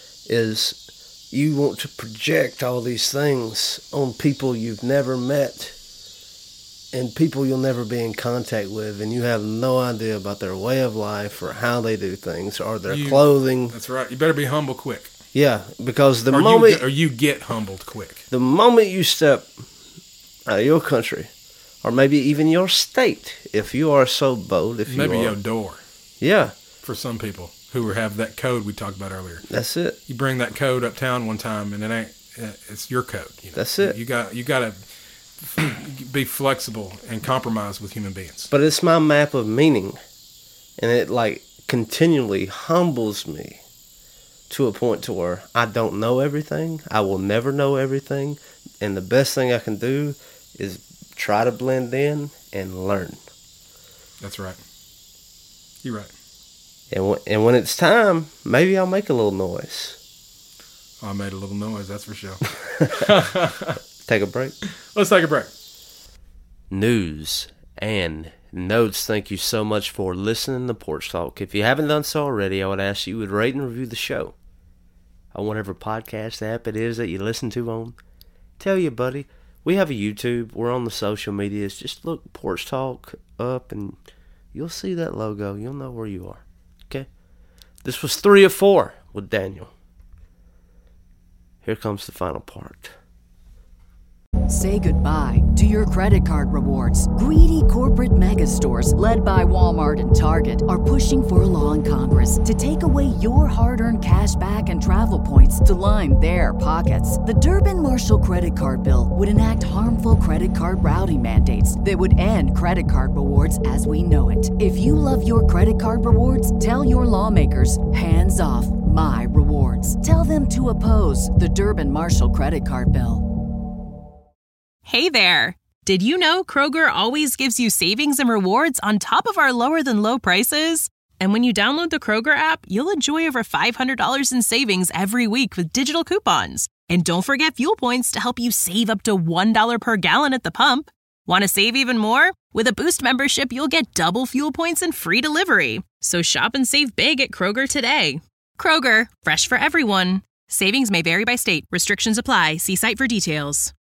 is you want to project all these things on people you've never met and people you'll never be in contact with, and you have no idea about their way of life or how they do things or their clothing. That's right. You better be humble quick. Yeah, because you get humbled quick. The moment you step out of your country, or maybe even your state, if you are so bold, maybe your door. Yeah. For some people who have that code we talked about earlier. That's it. You bring that code uptown one time, and it's your code. You know? That's it. You got to be flexible and compromise with human beings. But it's my map of meaning, and it like continually humbles me to a point to where I don't know everything. I will never know everything, and the best thing I can do is try to blend in and learn. That's right. You're right. And when it's time, maybe I'll make a little noise. I made a little noise, that's for sure. Take a break. Let's take a break. News and notes. Thank you so much for listening to Porch Talk. If you haven't done so already, I would ask you would rate and review the show on whatever podcast app it is that you listen to on. Tell your buddy. We have a YouTube. We're on the social medias. Just look Porch Talk up and you'll see that logo. You'll know where you are. Okay? This was 3 of 4 with Daniel. Here comes the final part. Say goodbye to your credit card rewards. Greedy corporate mega stores, led by Walmart and Target, are pushing for a law in Congress to take away your hard-earned cash back and travel points to line their pockets. The Durbin-Marshall credit card bill would enact harmful credit card routing mandates that would end credit card rewards as we know it. If you love your credit card rewards, tell your lawmakers, hands off my rewards. Tell them to oppose the Durbin-Marshall credit card bill. Hey there! Did you know Kroger always gives you savings and rewards on top of our lower-than-low prices? And when you download the Kroger app, you'll enjoy over $500 in savings every week with digital coupons. And don't forget fuel points to help you save up to $1 per gallon at the pump. Want to save even more? With a Boost membership, you'll get double fuel points and free delivery. So shop and save big at Kroger today. Kroger, fresh for everyone. Savings may vary by state. Restrictions apply. See site for details.